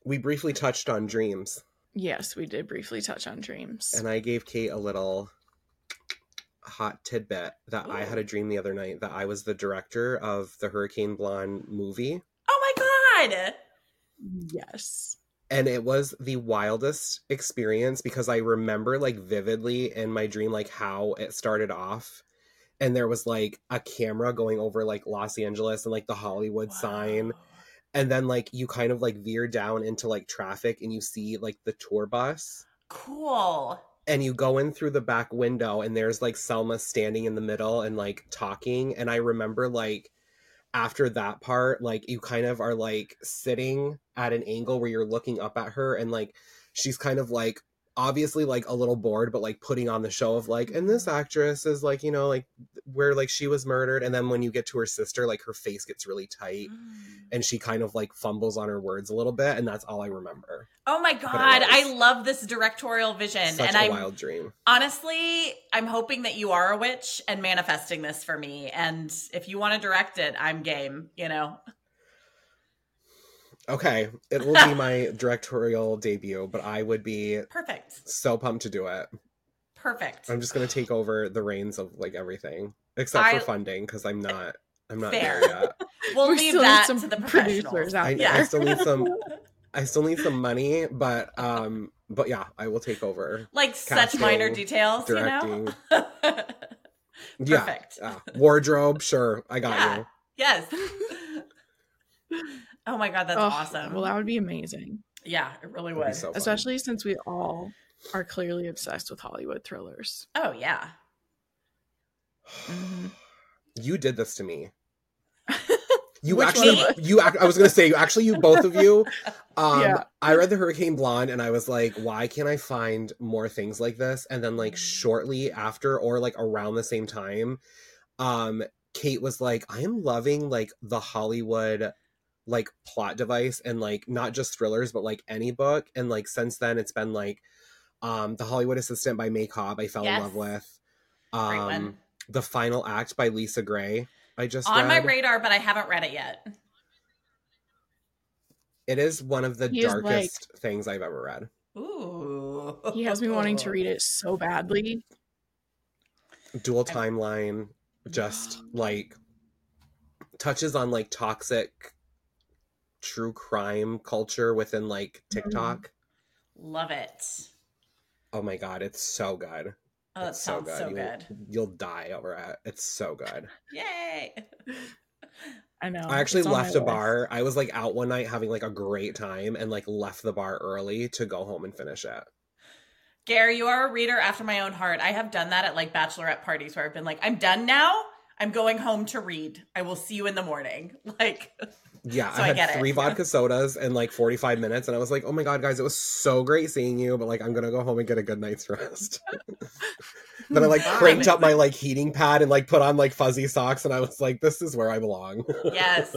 we briefly touched on dreams. Yes, we did briefly touch on dreams. And I gave Kate a little hot tidbit that I had a dream the other night that I was the director of the Hurricane Blonde movie. Oh my God! Yes. And it was the wildest experience because I remember like vividly in my dream like how it started off. And there was like a camera going over like Los Angeles and like the Hollywood sign. And then like you kind of like veer down into like traffic and you see like the tour bus. Cool. And you go in through the back window and there's like Selma standing in the middle and like talking. And I remember like after that part, like you kind of are like sitting at an angle where you're looking up at her and like she's kind of like obviously like a little bored, but like putting on the show of like, and this actress is like, you know, like where like she was murdered. And then when you get to her sister, like her face gets really tight and she kind of like fumbles on her words a little bit. And that's all I remember. Oh my God. I love this directorial vision. Such a wild dream. Honestly, I'm hoping that you are a witch and manifesting this for me. And if you want to direct it, I'm game, you know? Okay, it will be my directorial debut, but I would be perfect. So pumped to do it. Perfect. I'm just gonna take over the reins of like everything, except for funding, because I'm not there yet. We'll leave that to the professionals. I still need some money, but yeah, I will take over. Like casting, such minor details, directing. You know? Perfect. Yeah, wardrobe, sure, I got you. Yes. Oh my God, that's awesome. Well, that would be amazing. Yeah, it really would. So especially since we all are clearly obsessed with Hollywood thrillers. Oh, yeah. Mm-hmm. You did this to me. You actually, I was going to say, you both of you. I read The Hurricane Blonde and I was like, why can't I find more things like this? And then like shortly after or like around the same time, Kate was like, I am loving like the Hollywood like plot device and like not just thrillers but like any book. And like since then it's been like The Hollywood Assistant by May Cobb I fell in love with. The Final Act by Lisa Gray I just read. My radar, but I haven't read it yet. It is one of the darkest things I've ever read. Ooh. He has me wanting to read it so badly. Dual timeline, just like touches on like toxic true crime culture within like TikTok. Love it. Oh my God, it's so good. Oh, that sounds so good. You'll die over it. It's so good. Yay. I know. I actually left a bar. I was like out one night having like a great time and like left the bar early to go home and finish it. Gary, you are a reader after my own heart. I have done that at like bachelorette parties where I've been like, I'm done now. I'm going home to read. I will see you in the morning. Like, yeah, so I had 3 vodka sodas in like 45 minutes. And I was like, oh my God, guys, it was so great seeing you. But like, I'm going to go home and get a good night's rest. Then I like cranked up my like heating pad and like put on like fuzzy socks. And I was like, this is where I belong. Yes.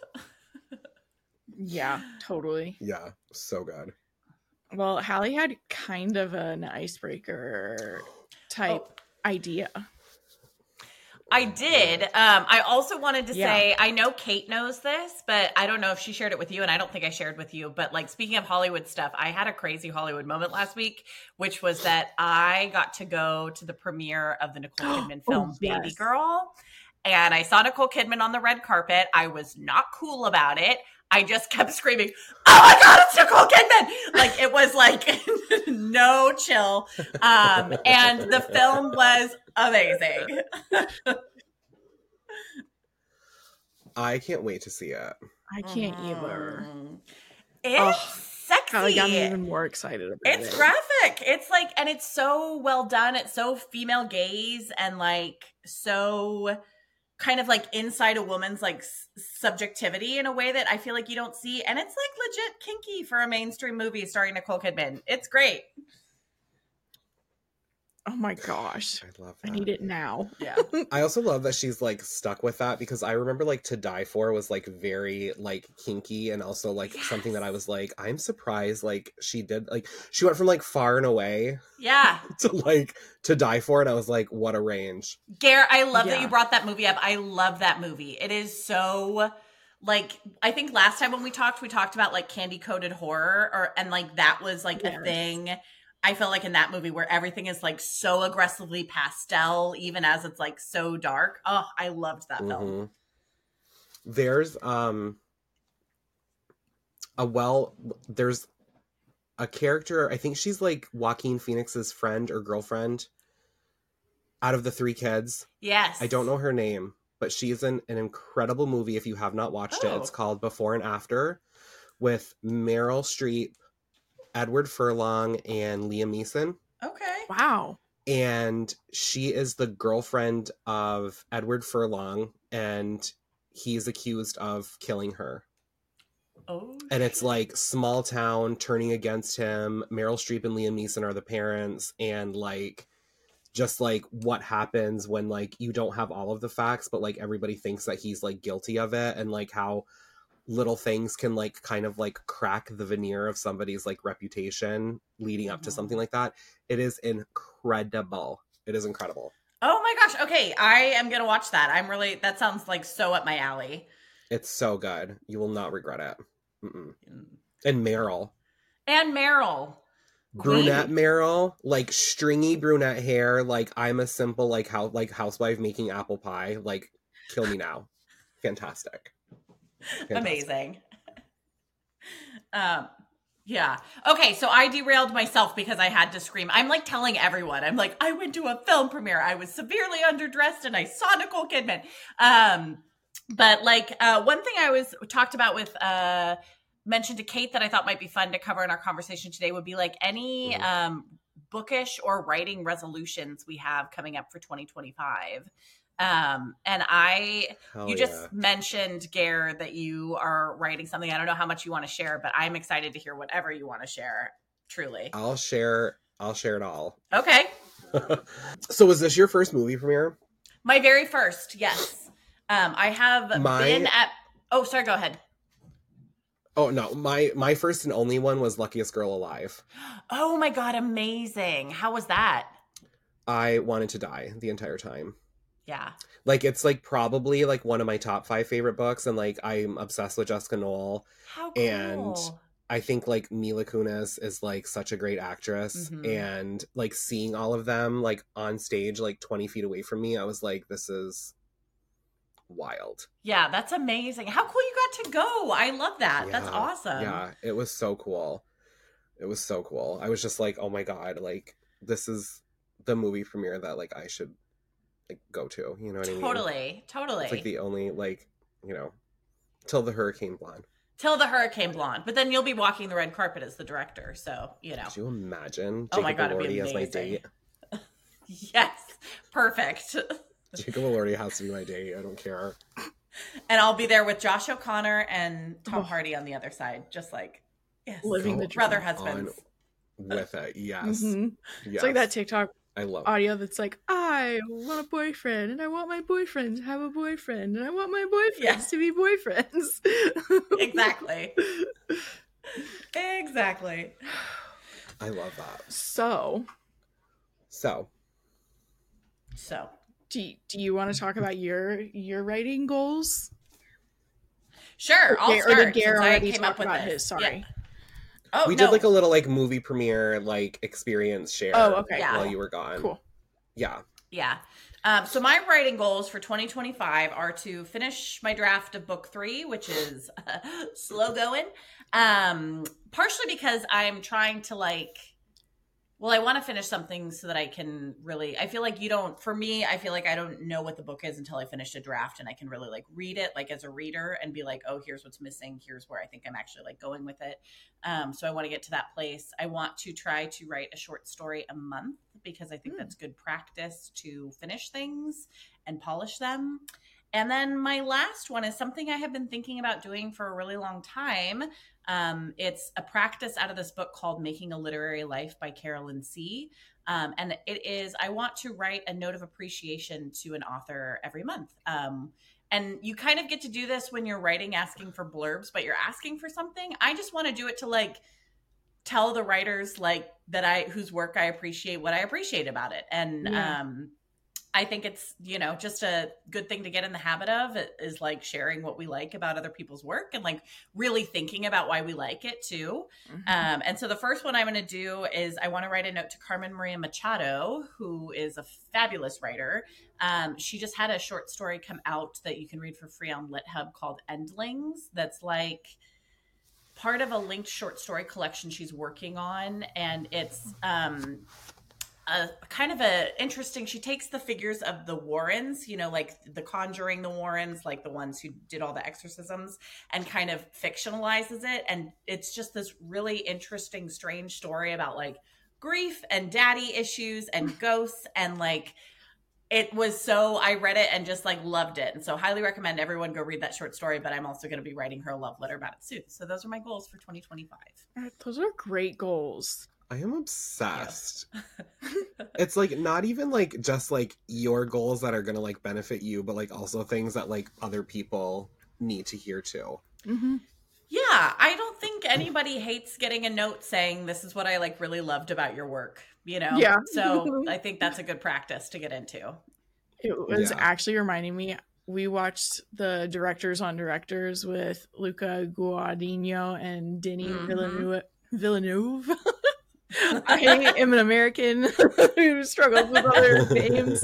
Yeah, totally. Yeah, so good. Well, Hallie had kind of an icebreaker type idea. I did. I also wanted to say, I know Kate knows this, but I don't know if she shared it with you, and I don't think I shared with you. But like speaking of Hollywood stuff, I had a crazy Hollywood moment last week, which was that I got to go to the premiere of the Nicole Kidman film Baby Girl. And I saw Nicole Kidman on the red carpet. I was not cool about it. I just kept screaming, oh my God, it's Nicole Kidman! Like, it was like, no chill. And the film was amazing. I can't wait to see it. I can't either. It's sexy. I got me even more excited about it. It's graphic. It's like, and it's so well done. It's so female gaze and like so kind of like inside a woman's like subjectivity in a way that I feel like you don't see. And it's like legit kinky for a mainstream movie starring Nicole Kidman. It's great. Oh my gosh. I love that. I need it now. Yeah. I also love that she's like stuck with that because I remember like To Die For was like very like kinky and also like something that I was like, I'm surprised like she did like she went from like Far and Away to like To Die For, and I was like, what a range. Gare, I love that you brought that movie up. I love that movie. It is so like, I think last time when we talked about like candy coated horror, and like that was like a thing. I feel like in that movie where everything is like so aggressively pastel, even as it's like so dark. Oh, I loved that film. There's there's a character, I think she's like Joaquin Phoenix's friend or girlfriend out of the 3 kids. Yes. I don't know her name, but she's in an incredible movie. If you have not watched it, it's called Before and After, with Meryl Streep, Edward Furlong, and Liam Neeson. Okay. Wow. And she is the girlfriend of Edward Furlong, and he's accused of killing her. Oh. And it's like small town turning against him. Meryl Streep and Liam Neeson are the parents, and like just like what happens when like you don't have all of the facts, but like everybody thinks that he's like guilty of it, and like how little things can like kind of like crack the veneer of somebody's like reputation leading up to something like that. It is incredible. It is incredible. Oh my gosh. Okay. I am going to watch that. That sounds like so up my alley. It's so good. You will not regret it. And Meryl. Brunette Meryl, like stringy brunette hair, like I'm a simple like housewife making apple pie, like kill me now. Fantastic. Amazing. Yeah. Okay, so I derailed myself because I had to scream. I'm like telling everyone. I'm like, I went to a film premiere. I was severely underdressed and I saw Nicole Kidman. But like one thing I talked about with mentioned to Kate that I thought might be fun to cover in our conversation today would be like any bookish or writing resolutions we have coming up for 2025. And you just mentioned, Gare, that you are writing something. I don't know how much you want to share, but I'm excited to hear whatever you want to share. Truly. I'll share it all. Okay. So was this your first movie premiere? My very first, yes. I have been at, oh, sorry, go ahead. Oh no, my first and only one was Luckiest Girl Alive. Oh my God, amazing. How was that? I wanted to die the entire time. Yeah. Like, it's like probably like one of my top 5 favorite books, and like I'm obsessed with Jessica Knoll. How cool. And I think like Mila Kunis is like such a great actress, and like seeing all of them like on stage like 20 feet away from me, I was like, this is wild. Yeah, that's amazing. How cool you got to go. I love that. Yeah, that's awesome. Yeah, it was so cool. It was so cool. I was just like, oh my God, like this is the movie premiere that like I should like go to, you know what I mean? Totally. It's like the only like, you know, till the Hurricane Blonde. But then you'll be walking the red carpet as the director, so you know. Could you imagine? Oh my God, it'd be amazing. As my date? Yes, perfect. Jacob Elordi has to be my date. I don't care. And I'll be there with Josh O'Connor and Tom Hardy on the other side, just like living the brother husbands. With it, yes. Yes. It's like that TikTok I love audio that's like, I want a boyfriend, and I want my boyfriend to have a boyfriend, and I want my boyfriends to be boyfriends. Exactly. Exactly. I love that. So. Do you want to talk about your writing goals? Sure, I'll start. Or did Gare already talk about his? Sorry. Yeah. Oh, we did like a little like movie premiere like experience share. Oh, okay. While you were gone. Cool. Yeah. So my writing goals for 2025 are to finish my draft of book 3, which is slow going. Partially because I'm trying to I want to finish something so that I can really, I feel like I feel like I don't know what the book is until I finish a draft, and I can really like read it like as a reader and be like, oh, here's what's missing. Here's where I think I'm actually like going with it. So I want to get to that place. I want to try to write a short story a month because I think that's good practice to finish things and polish them. And then my last one is something I have been thinking about doing for a really long time. It's a practice out of this book called Making a Literary Life by Carolyn C. And it is, I want to write a note of appreciation to an author every month. And you kind of get to do this when you're writing, asking for blurbs, but you're asking for something. I just want to do it to like tell the writers like that whose work I appreciate, what I appreciate about it. And I think it's, just a good thing to get in the habit of, is like sharing what we like about other people's work and like really thinking about why we like it too. And so the first one I'm going to do is I want to write a note to Carmen Maria Machado, who is a fabulous writer. She just had a short story come out that you can read for free on LitHub called Endlings. That's like part of a linked short story collection she's working on. And it's, a kind of interesting, she takes the figures of the Warrens, like the Conjuring, the Warrens, like the ones who did all the exorcisms, and kind of fictionalizes it. And it's just this really interesting, strange story about like grief and daddy issues and ghosts. And like, I read it and just like loved it. And so highly recommend everyone go read that short story, but I'm also going to be writing her a love letter about it soon. So those are my goals for 2025. Those are great goals. I am obsessed. It's like not even like just like your goals that are gonna like benefit you, but like also things that like other people need to hear too. Yeah, I don't think anybody hates getting a note saying this is what I like really loved about your work, Yeah. So I think that's a good practice to get into. It was actually reminding me, we watched the Directors on Directors with Luca Guadagnino and Denis Villeneuve. I am an American who struggles with other names.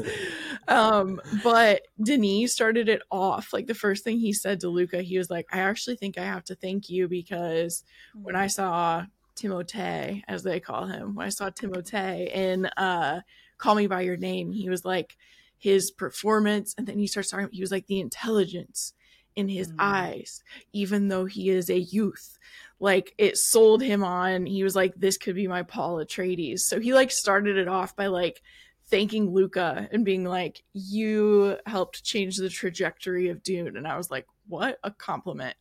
But Denis started it off. Like the first thing he said to Luca, he was like, I actually think I have to thank you because when I saw Timothée, as they call him, when I saw Timothée in Call Me By Your Name, he was like his performance. And then he starts talking, he was like the intelligence in his eyes, even though he is a youth. Like it sold him on. He was like, this could be my Paul Atreides. So he like started it off by like thanking Luca and being like, you helped change the trajectory of Dune. And I was like, what a compliment.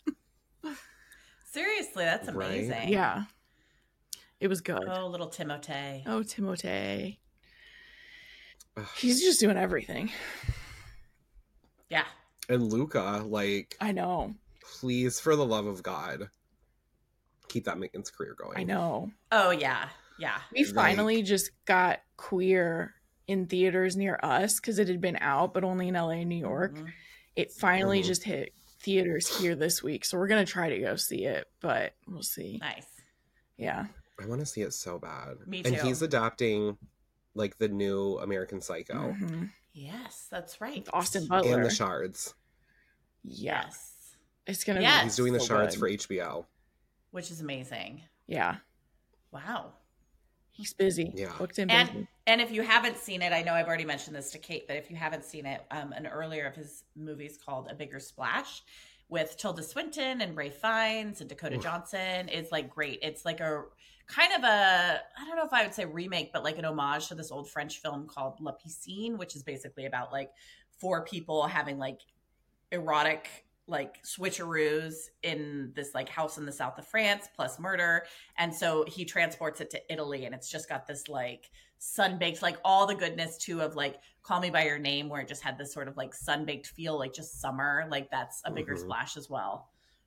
Seriously, that's amazing. Right? Yeah. It was good. Oh, little Timothée. Oh, Timothée. He's just doing everything. Yeah. And Luca, like, I know. Please, for the love of God, keep that Mickens career going. I know. Oh, yeah. Yeah. We finally just got Queer in theaters near us because it had been out, but only in LA and New York. It finally just hit theaters here this week. So we're going to try to go see it, but we'll see. Nice. Yeah. I want to see it so bad. Me too. And he's adapting like the new American Psycho. Yes, that's right. Austin Butler. And The Shards. Yes. It's going to be He's doing The Shards for HBO. Which is amazing. Yeah. Wow. He's busy. Yeah. Booked in busy. And if you haven't seen it, I know I've already mentioned this to Kate, but if you haven't seen it, an earlier of his movies called A Bigger Splash with Tilda Swinton and Ralph Fiennes and Dakota Johnson is like great. It's like a kind of I don't know if I would say remake, but like an homage to this old French film called La Piscine, which is basically about like 4 people having like erotic like switcheroos in this like house in the south of France plus murder. And so he transports it to Italy and it's just got this like sun-baked, like all the goodness too of like Call Me By Your Name, where it just had this sort of like sun-baked feel, like just summer. Like that's A Bigger Splash as well.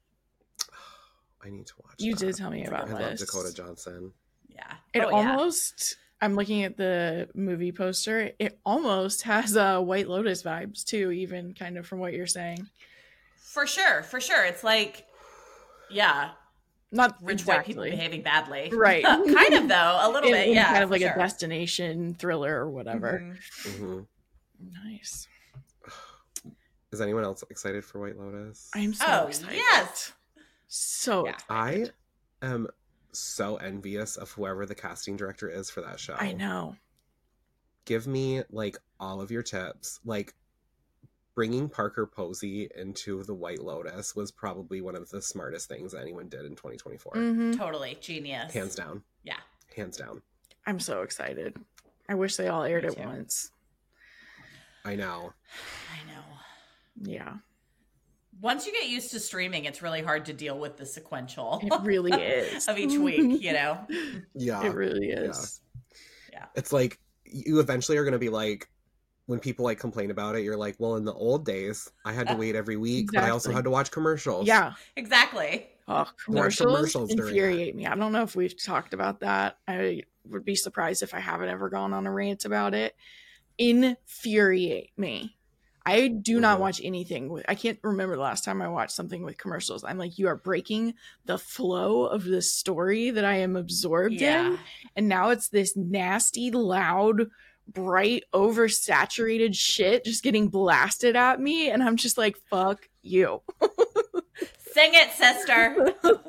I need to watch You did tell me about this. I love Dakota Johnson. Yeah. It almost, I'm looking at the movie poster, it almost has White Lotus vibes too, even kind of from what you're saying. For sure. It's like, yeah. Not rich exactly. white people behaving badly. Right. Kind of though, a little bit, yeah. Kind of like a destination thriller or whatever. Nice. Is anyone else excited for White Lotus? I'm so excited. Yes. So excited. I am so envious of whoever the casting director is for that show. I know. Give me like all of your tips. Like bringing Parker Posey into the White Lotus was probably one of the smartest things anyone did in 2024. Totally. Genius. Hands down. Yeah. Hands down. I'm so excited. I wish they all aired it once. I know. Yeah. Once you get used to streaming, it's really hard to deal with the sequential. It really is. Of each week, you know? Yeah. It really is. Yeah. It's like, you eventually are going to be like, when people like complain about it, you're like, well, in the old days, I had to wait every week, but I also had to watch commercials. Yeah. Exactly. Oh, commercials infuriate me. I don't know if we've talked about that. I would be surprised if I haven't ever gone on a rant about it. infuriate me. I do not watch anything with, I can't remember the last time I watched something with commercials. I'm like, you are breaking the flow of the story that I am absorbed in. And now it's this nasty, loud, bright, oversaturated shit just getting blasted at me. And I'm just like, fuck you. Sing it, sister.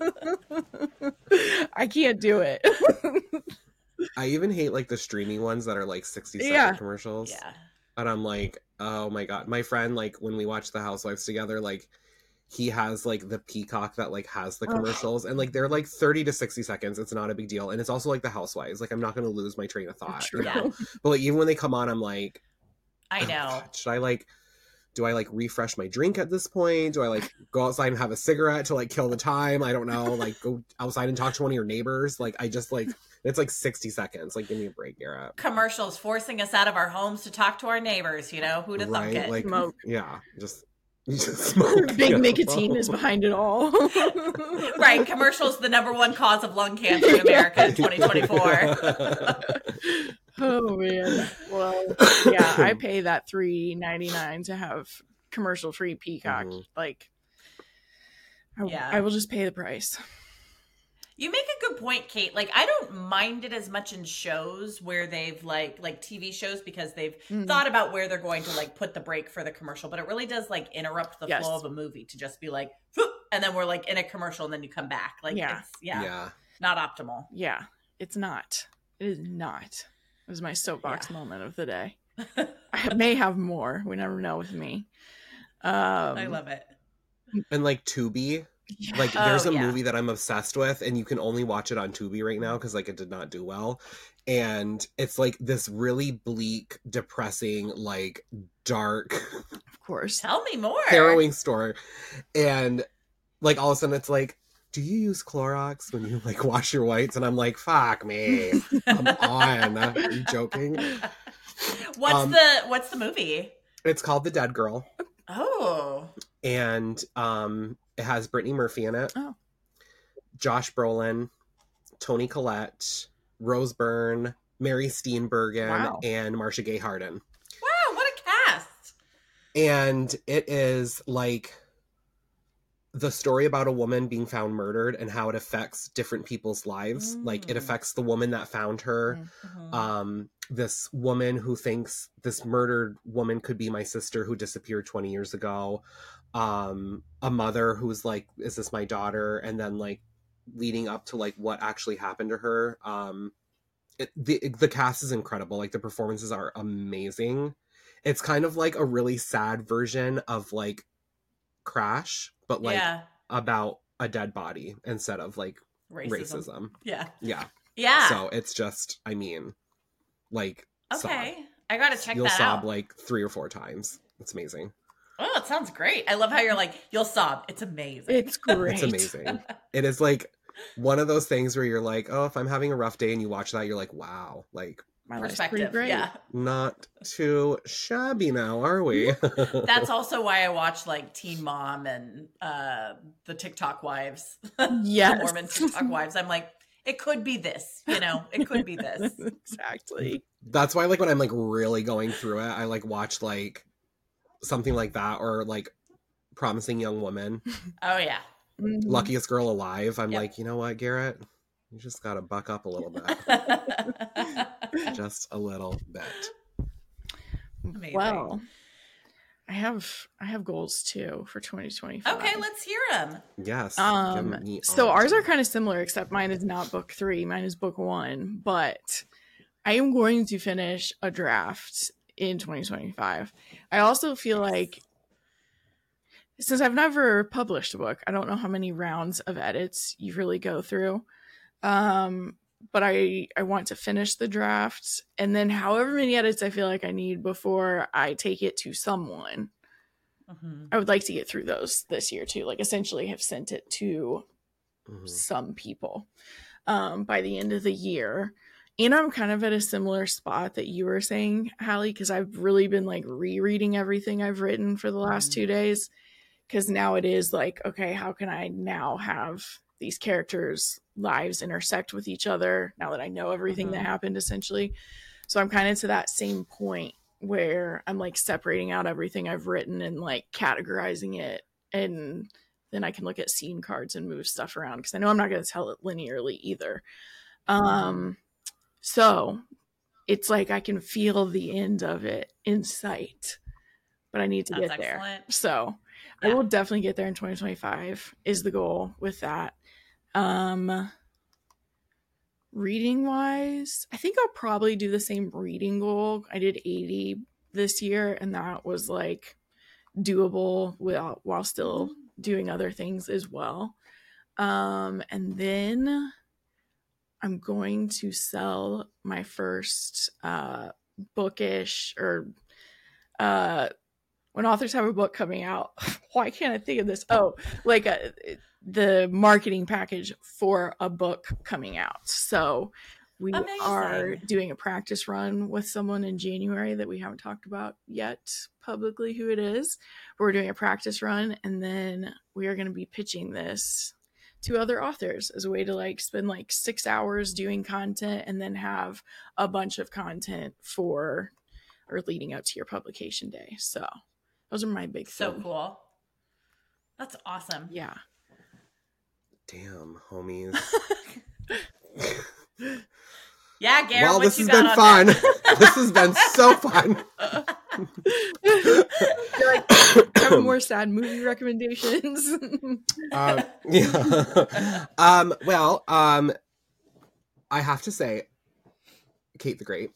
I can't do it. I even hate like the streaming ones that are like 60-second commercials. Yeah. And I'm like, oh my God. My friend, like when we watch The Housewives together, like he has like the Peacock that like has the commercials and like they're like 30 to 60 seconds. It's not a big deal. And it's also like The Housewives. Like I'm not going to lose my train of thought. You know? But like even when they come on, I'm like, I know. God, should I like, do I like refresh my drink at this point? Do I like go outside and have a cigarette to like kill the time? I don't know. Like go outside and talk to one of your neighbors. Like I just like, it's like 60 seconds. Like give me a break, Garrett. Commercials forcing us out of our homes to talk to our neighbors. You know, who'd have thunk it? Like, smoke. Yeah, just smoke. Big nicotine is behind it all. Right. Commercials, the #1 cause of lung cancer in America in 2024. Oh man. Well, yeah, I pay that $3.99 to have commercial-free Peacock. Like, I will just pay the price. You make a good point, Kate. Like, I don't mind it as much in shows where they've like TV shows because they've thought about where they're going to like put the break for the commercial, but it really does like interrupt the flow of a movie to just be like, and then we're like in a commercial and then you come back. Like, it's not optimal. Yeah, it's not. It is not. It was my soapbox moment of the day. I may have more. We never know with me. I love it. And like Tubi. Like there's a movie that I'm obsessed with and you can only watch it on Tubi right now because like it did not do well, and it's like this really bleak, depressing, like dark, of course, tell me more, harrowing story. And like all of a sudden it's like, do you use Clorox when you like wash your whites? And I'm like, fuck me, come on. Are you joking? What's the movie? It's called The Dead Girl. Oh. And it has Brittany Murphy in it. Oh. Josh Brolin, Toni Collette, Rose Byrne, Mary Steenburgen, and Marcia Gay Harden. Wow, what a cast. And it is like the story about a woman being found murdered and how it affects different people's lives. Like it affects the woman that found her. This woman who thinks this murdered woman could be my sister who disappeared 20 years ago. A mother who's like, is this my daughter? And then like leading up to like what actually happened to her. The cast is incredible. Like the performances are amazing. It's kind of like a really sad version of like Crash, but like about a dead body instead of like racism. Yeah. So it's just, I mean, like, okay, sob. I gotta check you'll that sob out. Like 3 or 4 times. It's amazing. Oh, it sounds great. I love how you're like, you'll sob. It's amazing. It's great. It's amazing. It is like one of those things where you're like, oh, if I'm having a rough day and you watch that, you're like, wow, like my perspective. Yeah. Not too shabby now, are we? That's also why I watch like Teen Mom and the TikTok wives. Yes. The Mormon TikTok wives. I'm like, it could be this, you know, it could be this. Exactly. That's why like when I'm like really going through it, I like watch like something like that or like Promising Young Woman. Oh yeah. Luckiest Girl Alive. I'm like, you know what, Garrett? You just gotta buck up a little bit. Just a little bit. Amazing. Well, I have goals too for 2025. Okay, let's hear them. Yes. So ours are kind of similar, except mine is not book 3. Mine is book 1. But I am going to finish a draft in 2025. I also feel like, since I've never published a book, I don't know how many rounds of edits you really go through. But I want to finish the draft, and then however many edits I feel like I need before I take it to someone. I would like to get through those this year too. Like essentially have sent it to some people by the end of the year. And I'm kind of at a similar spot that you were saying, Hallie, because I've really been like rereading everything I've written for the last 2 days. Because now it is like, okay, how can I now have these characters' lives intersect with each other now that I know everything that happened essentially. So I'm kind of to that same point where I'm like separating out everything I've written and like categorizing it, and then I can look at scene cards and move stuff around, because I know I'm not going to tell it linearly either. So it's like I can feel the end of it in sight, but I need to get there. So I will definitely get there in 2025 is the goal with that. Reading wise, I think I'll probably do the same reading goal. I did 80 this year, and that was like doable while still doing other things as well. And then I'm going to sell my first bookish, or when authors have a book coming out, why can't I think of this? Oh, like the marketing package for a book coming out. So we are doing a practice run with someone in January that we haven't talked about yet publicly who it is. We're doing a practice run, and then we are going to be pitching this to other authors as a way to like spend like 6 hours doing content and then have a bunch of content for or leading up to your publication day. So those are my big so cool. That's awesome. Yeah. Damn, homies. Yeah, Garrett. Well, this has been fun. This has been so fun. Like, have more sad movie recommendations. Yeah. Well, I have to say, Kate the Great,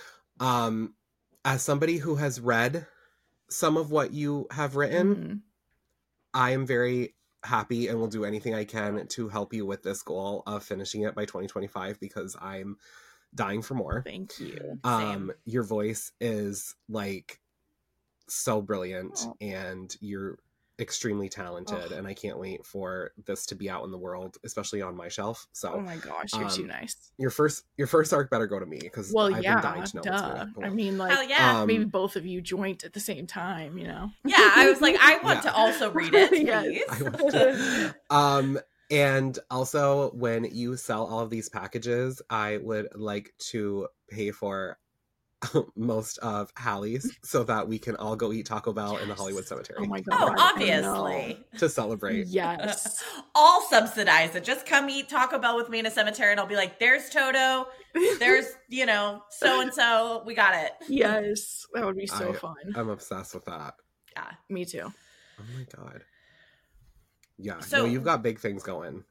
as somebody who has read some of what you have written, I am very happy and will do anything I can to help you with this goal of finishing it by 2025, because I'm dying for more. Thank you. Your voice is like so brilliant, and you're extremely talented, and I can't wait for this to be out in the world, especially on my shelf. So, oh my gosh, you're too nice. Your first arc better go to me, because I've been dying to know what's going on. I mean, like, maybe both of you joint at the same time, you know? Yeah, I was like, I want to also read it, please. I want to. And also, when you sell all of these packages, I would like to pay for most of Hallie's so that we can all go eat Taco Bell in the Hollywood Cemetery. Oh my God. Oh, obviously. To celebrate. Yes. I'll subsidize it. Just come eat Taco Bell with me in a cemetery, and I'll be like, there's Toto. There's, so-and-so. We got it. Yes. That would be so fun. I'm obsessed with that. Yeah. Me too. Oh my God. Yeah. So, no, you've got big things going.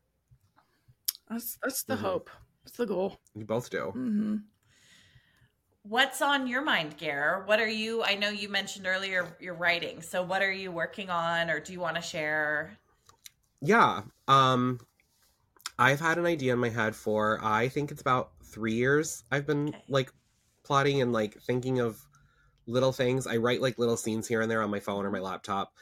That's the hope. That's the goal. You both do. Mm-hmm. What's on your mind, Gare? What are you, I know you mentioned earlier you're writing. So what are you working on, or do you want to share? Yeah. I've had an idea in my head for, I think it's about 3 years. I've been like plotting and like thinking of little things. I write like little scenes here and there on my phone or my laptop.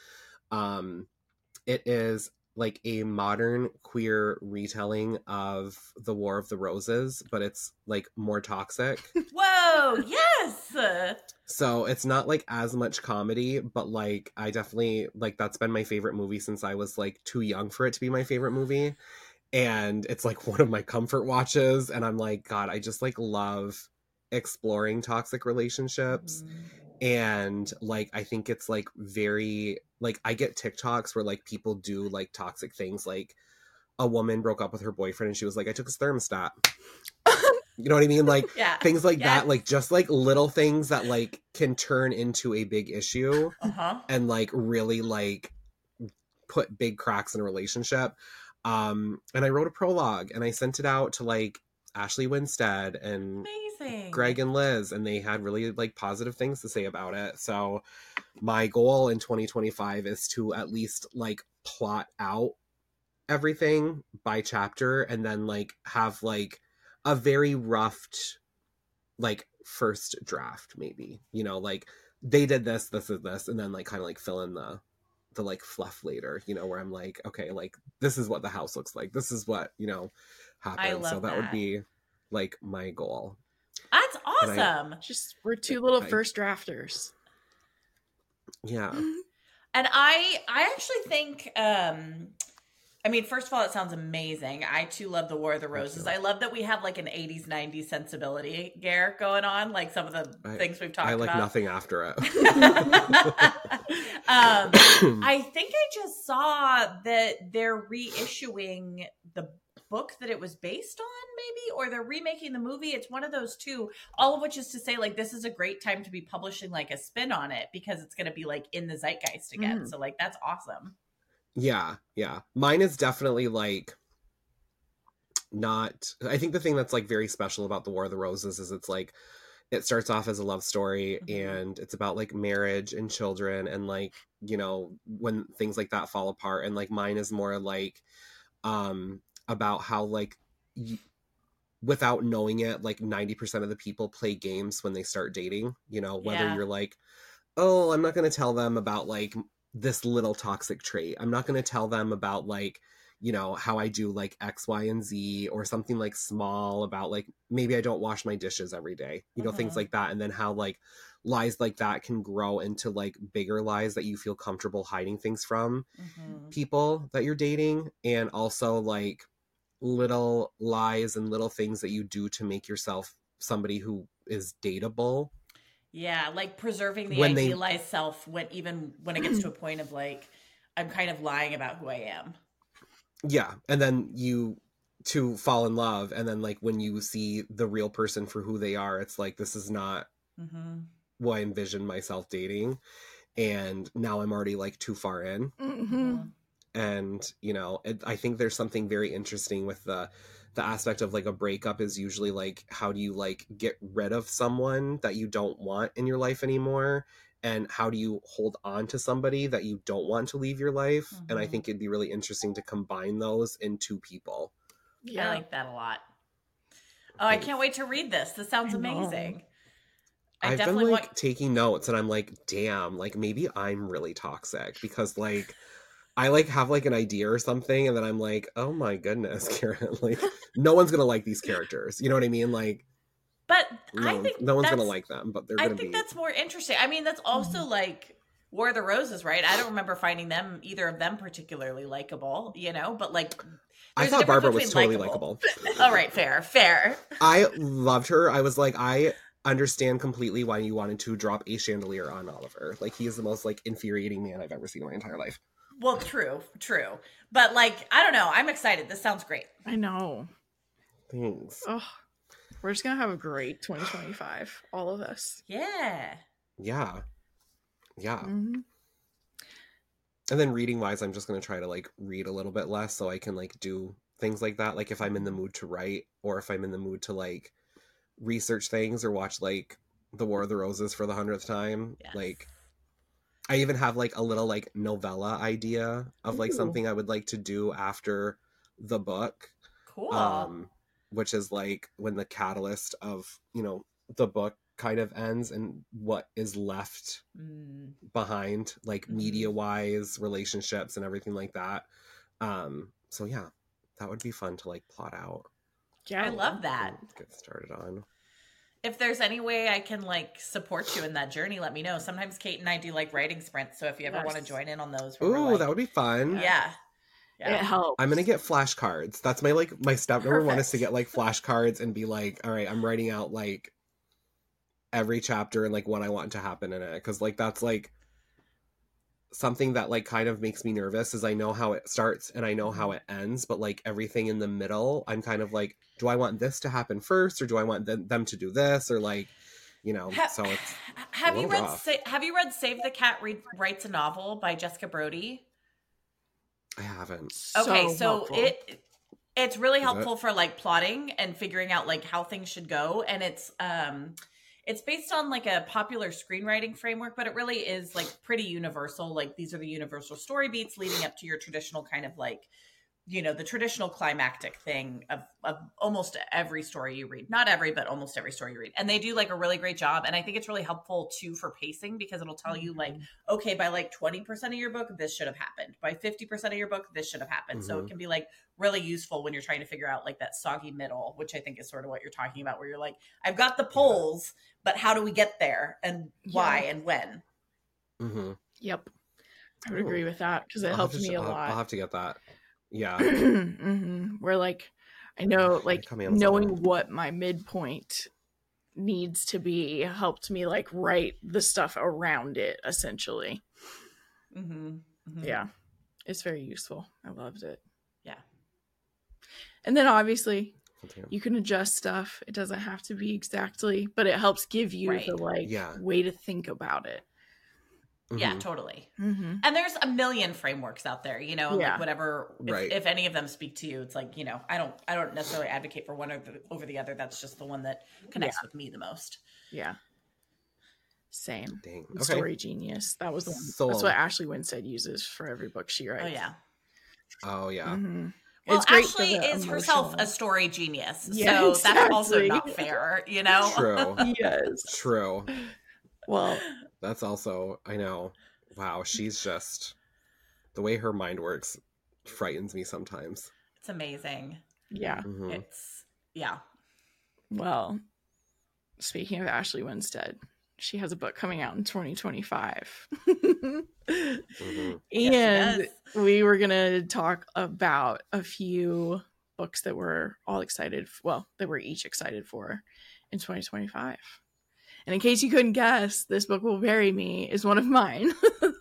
It is like a modern queer retelling of The War of the Roses, but it's like more toxic. Whoa, yes! So it's not like as much comedy, but like I definitely like that's been my favorite movie since I was like too young for it to be my favorite movie. And it's like one of my comfort watches, and I'm like, God, I just like love exploring toxic relationships. And like I think it's like very like I get TikToks where like people do like toxic things, like a woman broke up with her boyfriend and she was like, I took his thermostat. You know what I mean? Like things like that, like just like little things that like can turn into a big issue and like really like put big cracks in a relationship. And I wrote a prologue and I sent it out to like Ashley Winstead and Greg and Liz, and they had really like positive things to say about it. So my goal in 2025 is to at least like plot out everything by chapter and then like have like a very roughed like first draft, maybe, you know, like they did this is this, and then like kind of like fill in the like fluff later, you know, where I'm like, okay, like this is what the house looks like, this is what, you know, happened. So that would be like my goal. That's awesome. We're two little first drafters. Yeah. And I actually think I mean, first of all, it sounds amazing. I too love the War of the Roses. I love that we have like an 80s, 90s sensibility, Garrett, going on, like some of the things we've talked about. I like nothing after it. I think I just saw that they're reissuing the book that it was based on, maybe, or they're remaking the movie. It's one of those two, all of which is to say, like, this is a great time to be publishing like a spin on it because it's going to be like in the zeitgeist again. So like, that's awesome. Yeah. Mine is definitely like not. I think the thing that's like very special about the War of the Roses is it's like it starts off as a love story and it's about like marriage and children and like, you know, when things like that fall apart. And like mine is more like about how like without knowing it, like 90% of the people play games when they start dating, you know, whether you're like, oh, I'm not going to tell them about like this little toxic trait. I'm not going to tell them about like, you know, how I do like X, Y, and Z, or something like small about like, maybe I don't wash my dishes every day, you know, things like that. And then how like lies like that can grow into like bigger lies that you feel comfortable hiding things from people that you're dating. And also like little lies and little things that you do to make yourself somebody who is dateable. Yeah, like preserving the idealized self when it gets to a point of like, I'm kind of lying about who I am. Yeah, and then you to fall in love, and then like when you see the real person for who they are, it's like, this is not who I envisioned myself dating, and now I'm already like too far in. And you know, I think there's something very interesting with the aspect of like a breakup is usually like, how do you like get rid of someone that you don't want in your life anymore, and how do you hold on to somebody that you don't want to leave your life? And I think it'd be really interesting to combine those in two people. I like that a lot. Oh, I can't wait to read this. This sounds amazing. I've been like taking notes, and I'm like, damn, like maybe I'm really toxic, because like I like have like an idea or something, and then I'm like, oh my goodness, Karen, like no one's gonna like these characters. You know what I mean? Like, but I think no one's gonna like them, but they're gonna be. I think that's more interesting. I mean, that's also like War of the Roses, right? I don't remember finding either of them particularly likable, you know, but like I thought Barbara was totally likable. All right, fair. I loved her. I was like, I understand completely why you wanted to drop a chandelier on Oliver. Like, he is the most like infuriating man I've ever seen in my entire life. Well, true. But like, I don't know. I'm excited. This sounds great. I know. Thanks. Oh, we're just going to have a great 2025. All of us. Yeah. And then reading wise, I'm just going to try to like read a little bit less so I can like do things like that. Like if I'm in the mood to write, or if I'm in the mood to like research things or watch like The War of the Roses for the 100th time. Yes. Like I even have like a little like novella idea of like something I would like to do after the book. Cool. Which is like when the catalyst of, you know, the book kind of ends and what is left behind, like media wise, relationships and everything like that. So yeah, that would be fun to like plot out. Yeah, I love that. Get started on. If there's any way I can like support you in that journey, let me know. Sometimes Kate and I do like writing sprints, so if you ever want to join in on those, ooh, that would be fun. Yeah. It helps. I'm gonna get flashcards. That's my step number one is to get like flashcards and be like, all right, I'm writing out like every chapter and like what I want to happen in it, because like that's like something that like kind of makes me nervous, is I know how it starts and I know how it ends, but like everything in the middle, I'm kind of like, do I want this to happen first, or do I want them to do this, or like, you know? So it's have you read Save the Cat Writes a Novel by Jessica Brody? I haven't. Okay, so it's really helpful for like plotting and figuring out like how things should go, and it's based on like a popular screenwriting framework, but it really is like pretty universal. Like these are the universal story beats leading up to your traditional kind of like, you know, the traditional climactic thing of almost every story you read. Not every, but almost every story you read. And they do like a really great job. And I think it's really helpful too for pacing, because it'll tell you like, okay, by like 20% of your book, this should have happened. By 50% of your book, this should have happened. So it can be like really useful when you're trying to figure out like that soggy middle, which I think is sort of what you're talking about, where you're like, I've got the poles, but how do we get there, and why and when? Yep. I would agree with that, because it helps me a lot. I'll have to get that. Yeah. Mm-hmm. Where like I know like knowing what my midpoint needs to be helped me like write the stuff around it essentially. Mm-hmm. Mm-hmm. Yeah, it's very useful. I loved it. Yeah. And then obviously you can adjust stuff. It doesn't have to be exactly, but it helps give you the like way to think about it. Yeah, totally. Mm-hmm. And there's a million frameworks out there, you know, like whatever, if any of them speak to you, it's like, you know, I don't necessarily advocate for one over the other. That's just the one that connects with me the most. Yeah. Same. Dang. Okay. Story Genius. That was the one. That's what Ashley Winstead uses for every book she writes. Oh, yeah. Mm-hmm. Well, Ashley is herself a story genius. So that's also not fair, you know? True. Yes. True. Well, that's also, I know. Wow, she's just, the way her mind works frightens me sometimes. It's amazing. Yeah. Mm-hmm. It's, yeah. Well, speaking of Ashley Winstead, she has a book coming out in 2025. Mm-hmm. And we were going to talk about a few books that we're all excited, that we're each excited for in 2025. And in case you couldn't guess, This Book Will Bury Me is one of mine.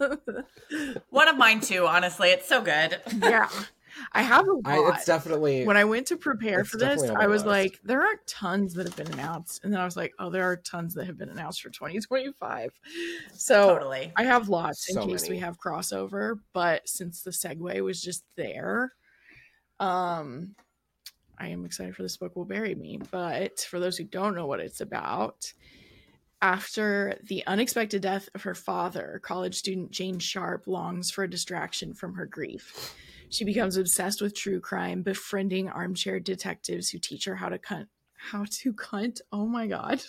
One of mine too, honestly. It's so good. Yeah. I have a lot. It's definitely... When I went to prepare for this, I was like, there aren't tons that have been announced. And then I was like, oh, there are tons that have been announced for 2025. So totally. I have lots in case we have crossover. But since the segue was just there, I am excited for This Book Will Bury Me. But for those who don't know what it's about... After the unexpected death of her father, college student Jane Sharp longs for a distraction from her grief. She becomes obsessed with true crime, befriending armchair detectives who teach her how to cunt. How to cunt? Oh my god.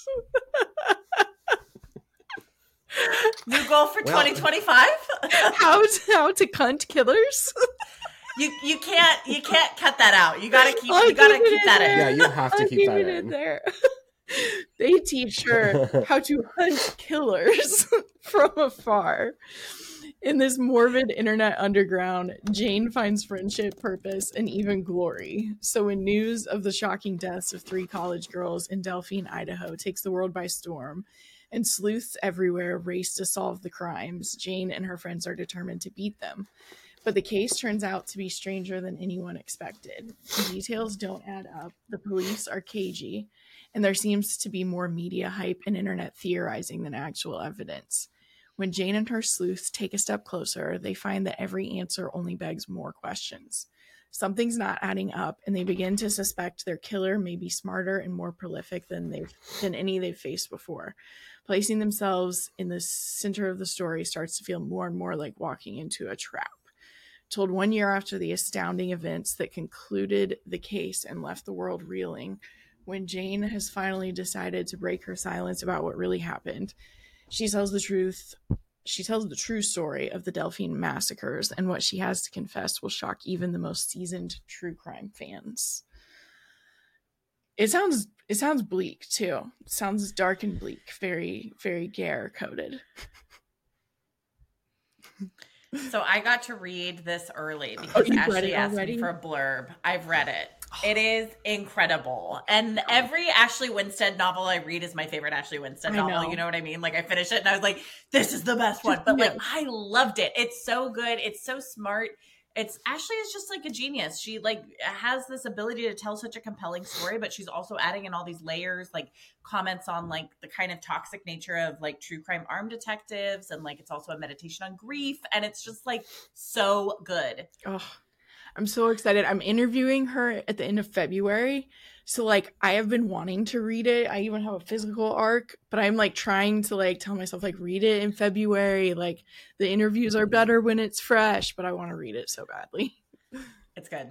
New goal for 2025? How to cunt killers? You can't cut that out. You gotta keep that in. Yeah, you have to keep that in there. They teach her how to hunt killers from afar. In this morbid internet underground, Jane finds friendship, purpose, and even glory. So when news of the shocking deaths of 3 college girls in Delphine, Idaho takes the world by storm, and sleuths everywhere race to solve the crimes, Jane and her friends are determined to beat them. But the case turns out to be stranger than anyone expected. The details don't add up, the police are cagey, and there seems to be more media hype and internet theorizing than actual evidence. When Jane and her sleuths take a step closer, they find that every answer only begs more questions. Something's not adding up, and they begin to suspect their killer may be smarter and more prolific than any they've faced before. Placing themselves in the center of the story starts to feel more and more like walking into a trap. Told 1 year after the astounding events that concluded the case and left the world reeling, when Jane has finally decided to break her silence about what really happened, she tells the truth. She tells the true story of the Delphine massacres, and what she has to confess will shock even the most seasoned true crime fans. It sounds bleak too. It sounds dark and bleak, very, very Gare coded. So I got to read this early because Ashley asked me for a blurb. I've read it. It is incredible. And every Ashley Winstead novel I read is my favorite Ashley Winstead novel. You know what I mean? Like I finished it and I was like, this is the best one. But like I loved it. It's so good. It's so smart. Ashley is just like a genius. She like has this ability to tell such a compelling story, but she's also adding in all these layers, like comments on like the kind of toxic nature of like true crime armed detectives. And like, it's also a meditation on grief. And it's just like so good. Oh, I'm so excited. I'm interviewing her at the end of February. So like I have been wanting to read it. I even have a physical arc, but I'm like trying to like tell myself like read it in February. Like the interviews are better when it's fresh, but I want to read it so badly. It's good.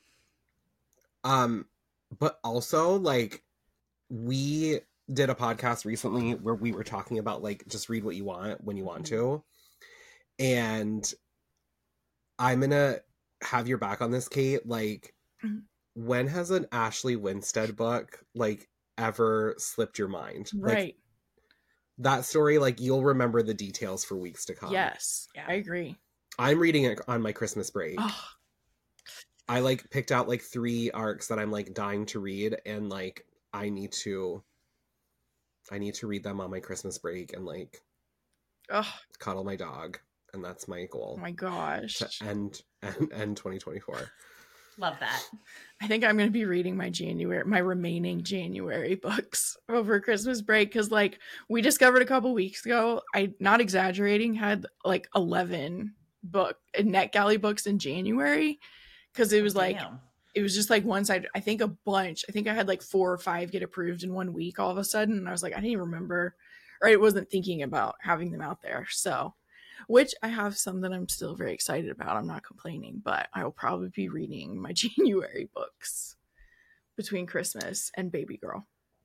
But also like we did a podcast recently where we were talking about like just read what you want when you want to. And I'm gonna have your back on this, Kate. Like when has an Ashley Winstead book like ever slipped your mind? Right. Like, that story, like you'll remember the details for weeks to come. Yes, I agree. I'm reading it on my Christmas break. Oh, I like picked out like 3 arcs that I'm like dying to read, and like I need to read them on my Christmas break and like cuddle my dog, and that's my goal. Oh my gosh. To end 2024. Love that. I think I'm going to be reading my remaining January books over Christmas break, because like we discovered a couple weeks ago, I, not exaggerating, had like 11 NetGalley books in January, because it was it was just like once I think I had like 4 or 5 get approved in 1 week all of a sudden, and I was like, I didn't even remember, or I wasn't thinking about having them out there. So, which I have some that I'm still very excited about. I'm not complaining, but I will probably be reading my January books between Christmas and Baby Girl.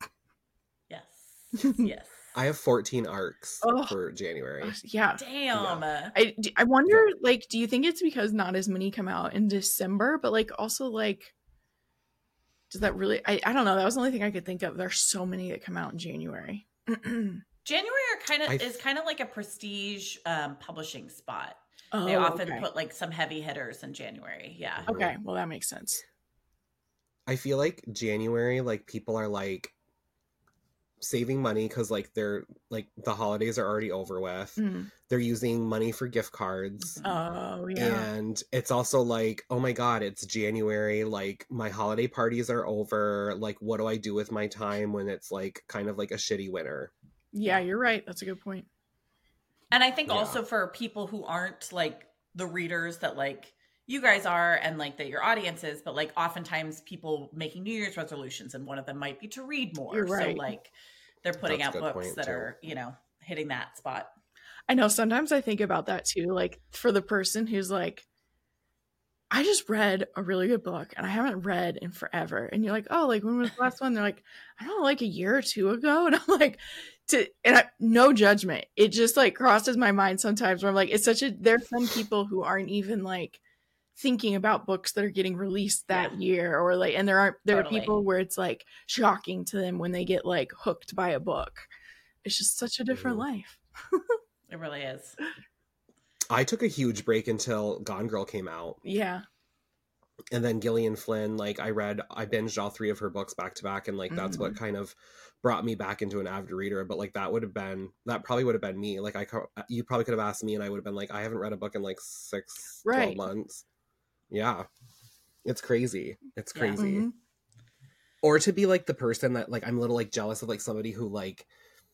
Yes. Yes. I have 14 arcs for January. Yeah. Damn. Yeah. I wonder, like, do you think it's because not as many come out in December, but like also like, does that really, I don't know. That was the only thing I could think of. There's so many that come out in January. January is kind of like a prestige publishing spot. Oh, they often put like some heavy hitters in January. Yeah. Okay. Well, that makes sense. I feel like January, like people are like saving money because like they're like the holidays are already over with. They're using money for gift cards. Oh yeah. And it's also like, oh my god, it's January, like my holiday parties are over, like what do I do with my time when it's like kind of like a shitty winter? Yeah, you're right. That's a good point. And I think also for people who aren't like the readers that like you guys are and like that your audience is, but like oftentimes people making New Year's resolutions, and one of them might be to read more. You're right. So like they're putting out books that are, you know, hitting that spot. I know sometimes I think about that too. Like for the person who's like, I just read a really good book and I haven't read in forever. And you're like, oh, like when was the last one? They're like, I don't know, like a year or 2 ago. And I'm like, no judgment. It just like crosses my mind sometimes where I'm like, there's some people who aren't even like thinking about books that are getting released that year, or like, and there are people where it's like shocking to them when they get like hooked by a book. It's just such a different life. It really is. I took a huge break until Gone Girl came out. Yeah. And then Gillian Flynn, like I binged all 3 of her books back to back, and like that's what kind of brought me back into an avid reader. But like that probably would have been me. Like you probably could have asked me and I would have been like, I haven't read a book in like 12 months. Yeah. It's crazy. It's crazy. Yeah. Or to be like the person that like I'm a little like jealous of, like somebody who like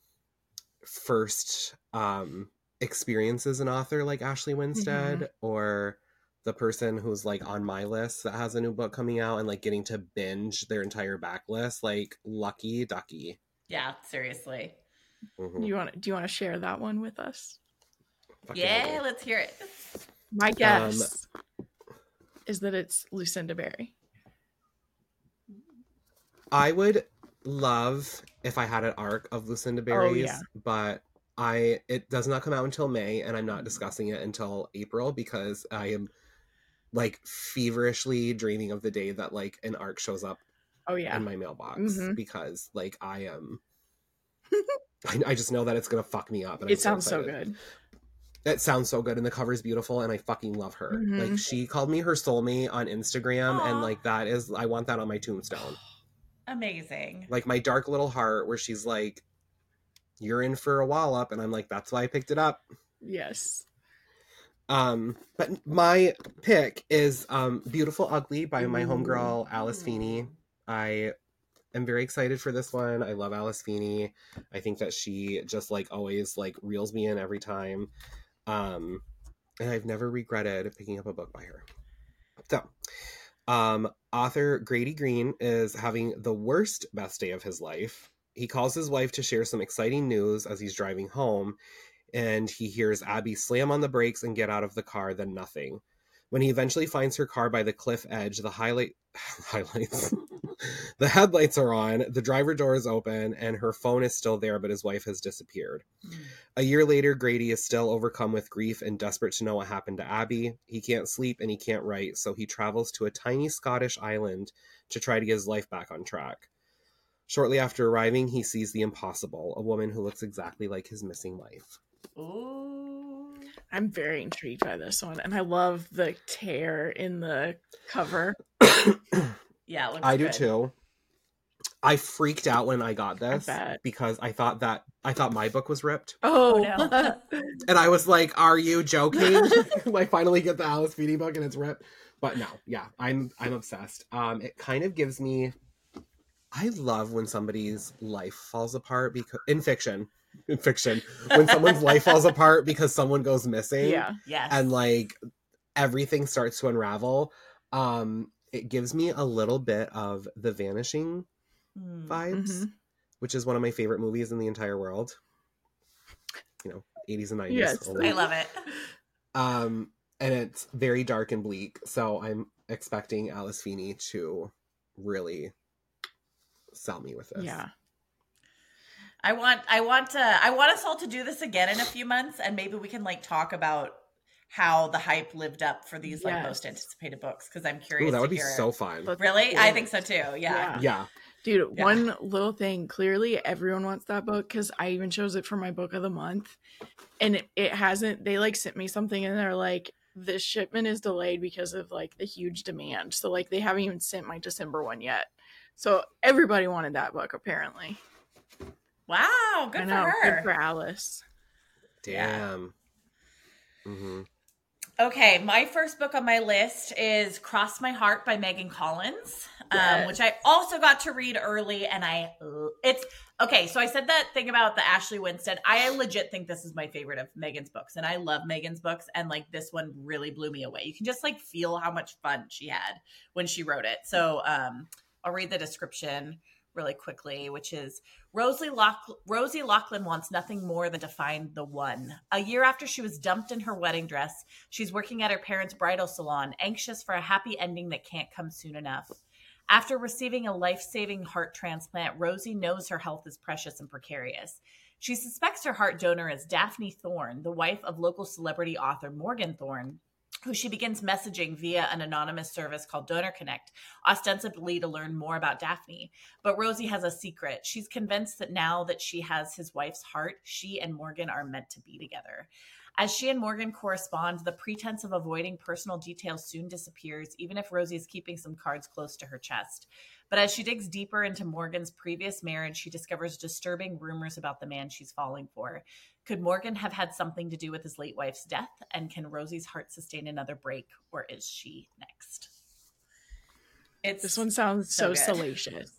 first experiences an author like Ashley Winstead, or the person who's like on my list that has a new book coming out and like getting to binge their entire backlist. Like lucky ducky. Yeah, seriously. Do you want to share that one with us? Yeah, let's hear it. My guess is that it's Lucinda Berry. I would love if I had an arc of Lucinda Berry's, but it does not come out until May, and I'm not discussing it until April because I am like feverishly dreaming of the day that like an arc shows up in my mailbox, because like I just know that it's gonna fuck me up, and it sounds so good. It sounds so good, and the cover's beautiful, and I fucking love her. Like she called me her soulmate on Instagram, and like I want that on my tombstone. Amazing. Like my dark little heart where she's like, you're in for a wallop, and I'm like, that's why I picked it up. Yes. But my pick is Beautiful Ugly by my homegirl Alice Feeney. I am very excited for this one. I love Alice Feeney. I think that she just like always like reels me in every time. And I've never regretted picking up a book by her. So, author Grady Green is having the worst best day of his life. He calls his wife to share some exciting news as he's driving home, and he hears Abby slam on the brakes and get out of the car, then nothing. When he eventually finds her car by the cliff edge, the headlights are on, the driver door is open, and her phone is still there, but his wife has disappeared. A year later, Grady is still overcome with grief and desperate to know what happened to Abby. He can't sleep and he can't write, so he travels to a tiny Scottish island to try to get his life back on track. Shortly after arriving, he sees the impossible, a woman who looks exactly like his missing wife. Ooh. I'm very intrigued by this one, and I love the tear in the cover. Yeah, it looks I good. do too. I freaked out when I got this because I thought my book was ripped. Oh no. And I was like, are you joking? I finally get the Alice Feeney book and it's ripped. But no, yeah, I'm obsessed. It kind of gives me, I love when somebody's life falls apart because in fiction, when someone's life falls apart because someone goes missing. Yeah. Yes. And like everything starts to unravel. It gives me a little bit of The Vanishing vibes, which is one of my favorite movies in the entire world. 80s and 90s. Yes. I love it. And it's very dark and bleak, so I'm expecting Alice Feeney to really sell me with this. Yeah. I want us all to do this again in a few months, and maybe we can like talk about how the hype lived up for these like most anticipated books, because I'm curious. Ooh, that would be so fun. Really? I think so too. Yeah. Dude, one little thing. Clearly, everyone wants that book because I even chose it for my book of the month, and it hasn't. They like sent me something, and they're like, "This shipment is delayed because of like the huge demand." So like they haven't even sent my December one yet. So everybody wanted that book apparently. Wow, good for her. Good for Alice. Damn. Yeah. Mm-hmm. Okay, my first book on my list is Cross My Heart by Megan Collins, which I also got to read early, and it's okay. So I said that thing about the Ashley Winstead. I legit think this is my favorite of Megan's books, and I love Megan's books, and like this one really blew me away. You can just like feel how much fun she had when she wrote it. So I'll read the description really quickly, which is Rosie Loughlin wants nothing more than to find the one. A year after she was dumped in her wedding dress, she's working at her parents' bridal salon, anxious for a happy ending that can't come soon enough. After receiving a life-saving heart transplant, Rosie knows her health is precious and precarious. She suspects her heart donor is Daphne Thorne, the wife of local celebrity author Morgan Thorne, who she begins messaging via an anonymous service called Donor Connect, ostensibly to learn more about Daphne. But Rosie has a secret. She's convinced that now that she has his wife's heart, she and Morgan are meant to be together. As she and Morgan correspond, the pretense of avoiding personal details soon disappears, even if Rosie is keeping some cards close to her chest. But as she digs deeper into Morgan's previous marriage, she discovers disturbing rumors about the man she's falling for. Could Morgan have had something to do with his late wife's death? And can Rosie's heart sustain another break, or is she next? This one sounds so salacious.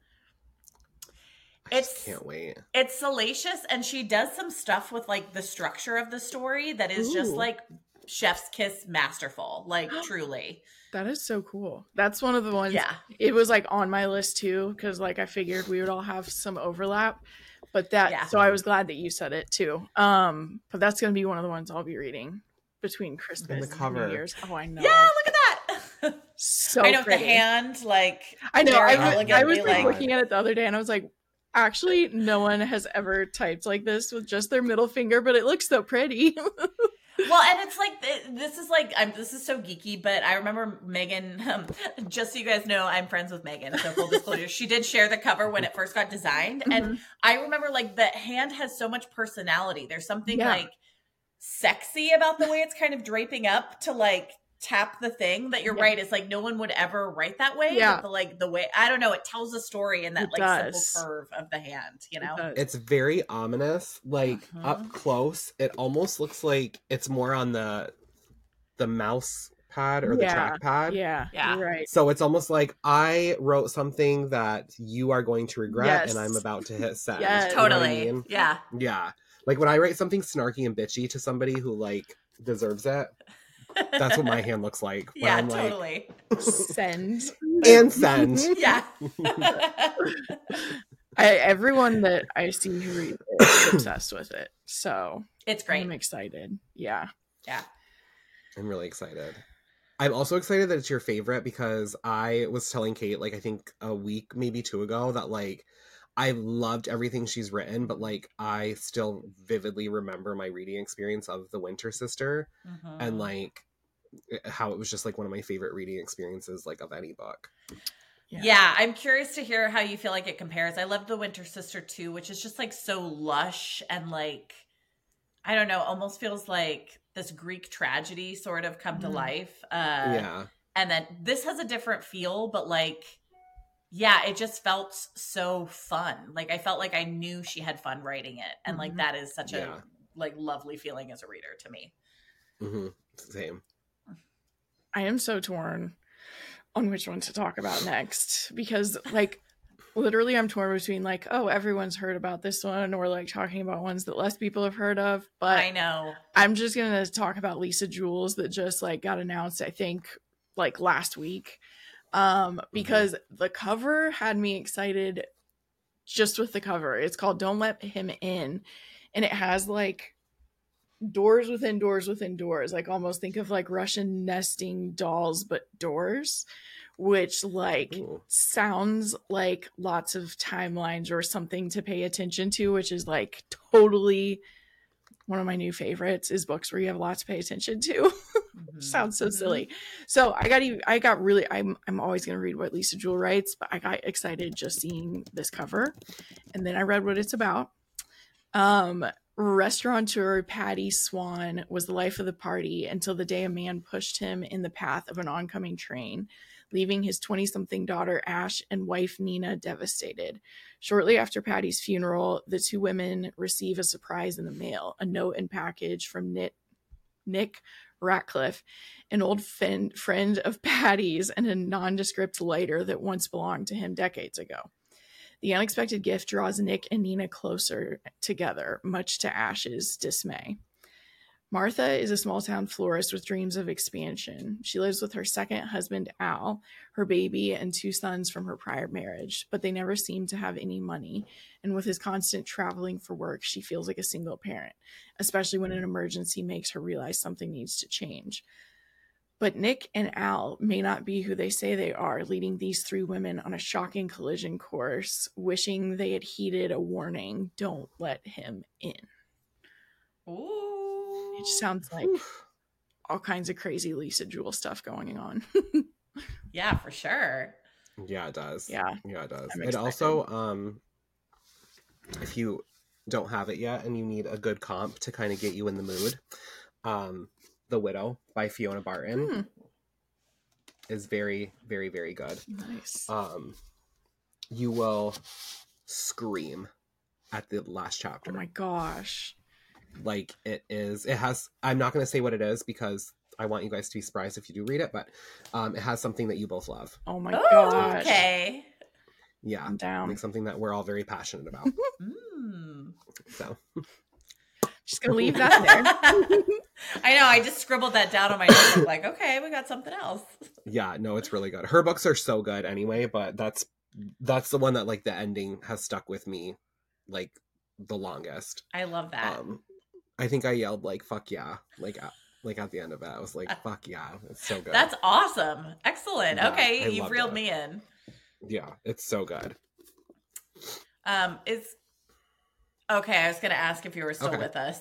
I can't wait. It's salacious, and she does some stuff with like the structure of the story that is just like chef's kiss masterful, like truly. That is so cool. That's one of the ones. Yeah, it was like on my list too, because like I figured we would all have some overlap. But so I was glad that you said it too. But that's gonna be one of the ones I'll be reading between Christmas and New Year's. Oh, I know. Yeah, look at that. So I know pretty. The hand, like I know. I was like looking at it the other day, and I was like, actually, no one has ever typed like this with just their middle finger, but it looks so pretty. Well, and it's like, this is so geeky, but I remember Megan, just so you guys know, I'm friends with Megan, so full disclosure, she did share the cover when it first got designed, and I remember, like, the hand has so much personality. There's something, like, sexy about the way it's kind of draping up to, like, tap the thing that you're right. It's like no one would ever write that way. Yeah. But the way, I don't know, it tells a story in that simple curve of the hand, you know? It's very ominous. Like up close, it almost looks like it's more on the mouse pad or the trackpad. Yeah. You're right. So it's almost like I wrote something that you are going to regret and I'm about to hit send. Yes. Totally. You know what I mean? Yeah. Like when I write something snarky and bitchy to somebody who like deserves it, that's what my hand looks like. Yeah, I'm totally. Like, send. And send. Yeah. Everyone that I see who reads it is obsessed with it. So it's great. I'm excited. Yeah. Yeah. I'm really excited. I'm also excited that it's your favorite because I was telling Kate, like, I think a week, maybe 2 ago, that, like, I loved everything she's written, but like I still vividly remember my reading experience of The Winter Sister and like how it was just like one of my favorite reading experiences like of any book. Yeah, I'm curious to hear how you feel like it compares. I love The Winter Sister too, which is just like so lush and like I don't know, almost feels like this Greek tragedy sort of come to life. Yeah. And then this has a different feel, but like, yeah, it just felt so fun. Like I felt like I knew she had fun writing it. And like that is such a like lovely feeling as a reader to me. Mm-hmm. Same. I am so torn on which one to talk about next, because like literally I'm torn between like, oh, everyone's heard about this one, or like talking about ones that less people have heard of. But I know I'm just gonna talk about Lisa Jewels that just like got announced, I think like last week, because the cover had me excited just with the cover. It's called Don't Let Him In, and it has like doors within doors within doors, like almost think of like Russian nesting dolls but doors, which like sounds like lots of timelines or something to pay attention to, which is like totally one of my new favorites, is books where you have lots to pay attention to. Sounds so silly. So I got really, I'm always going to read what Lisa Jewell writes, but I got excited just seeing this cover, and then I read what it's about. Restaurateur Patty Swan was the life of the party until the day a man pushed him in the path of an oncoming train, leaving his 20-something daughter Ash and wife Nina devastated. Shortly after Patty's funeral, the two women receive a surprise in the mail, a note and package from Nick Ratcliffe, an old friend of Patty's and a nondescript lighter that once belonged to him decades ago. The unexpected gift draws Nick and Nina closer together, much to Ash's dismay. Martha is a small-town florist with dreams of expansion. She lives with her second husband, Al, her baby, and 2 sons from her prior marriage, but they never seem to have any money, and with his constant traveling for work, she feels like a single parent, especially when an emergency makes her realize something needs to change. But Nick and Al may not be who they say they are, leading these 3 women on a shocking collision course, wishing they had heeded a warning, don't let him in. Ooh. It sounds like all kinds of crazy Lisa Jewell stuff going on. Yeah, for sure. Yeah, it does. Yeah, it does. It also, if you don't have it yet and you need a good comp to kind of get you in the mood, The Widow by Fiona Barton is very, very, very good. Nice. You will scream at the last chapter. Oh my gosh. Like it has, I'm not going to say what it is because I want you guys to be surprised if you do read it, but it has something that you both love. Oh my gosh. Okay. Yeah. I'm down. Like something that we're all very passionate about. So. Just gonna leave that there. I know. I just scribbled that down on my notebook. Like, okay, we got something else. Yeah, no, it's really good. Her books are so good anyway, but that's the one that like the ending has stuck with me like the longest. I love that. I think I yelled like "fuck yeah" like at the end of it. I was like "fuck yeah!" It's so good. That's awesome. Excellent. Yeah, okay, you've reeled me in. Yeah, it's so good. Is okay. I was going to ask if you were still with us.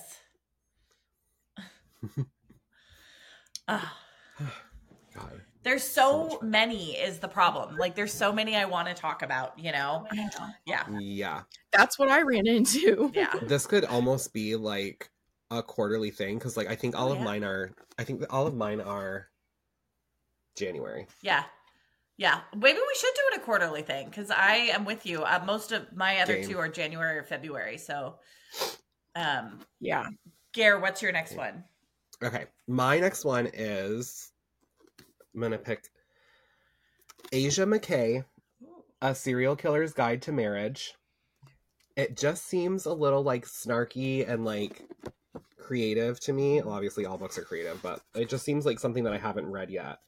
God. There's so many is the problem. Like there's so many I want to talk about, you know? Yeah. That's what I ran into. Yeah. This could almost be like a quarterly thing because like I think all of mine are January. Yeah. Maybe we should do it a quarterly thing because I am with you. Most of my other 2 are January or February. So yeah. Gare, what's your next one? Okay. My next one is I'm going to pick Asia McKay, A Serial Killer's Guide to Marriage. It just seems a little like snarky and like creative to me. Well, obviously all books are creative, but it just seems like something that I haven't read yet.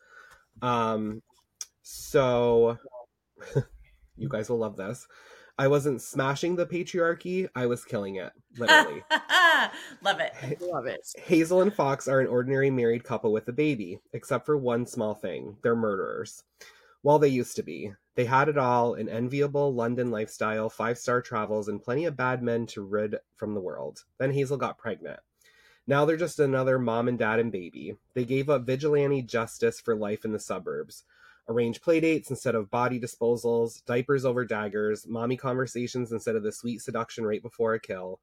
So you guys will love this. I wasn't smashing the patriarchy, I was killing it, literally. Love it. Love it. Hazel and Fox are an ordinary married couple with a baby, except for one small thing. They're murderers. Well, they used to be. They had it all, an enviable London lifestyle, 5-star travels, and plenty of bad men to rid from the world. Then Hazel got pregnant. Now they're just another mom and dad and baby. They gave up vigilante justice for life in the suburbs. Arrange playdates instead of body disposals, diapers over daggers, mommy conversations instead of the sweet seduction right before a kill.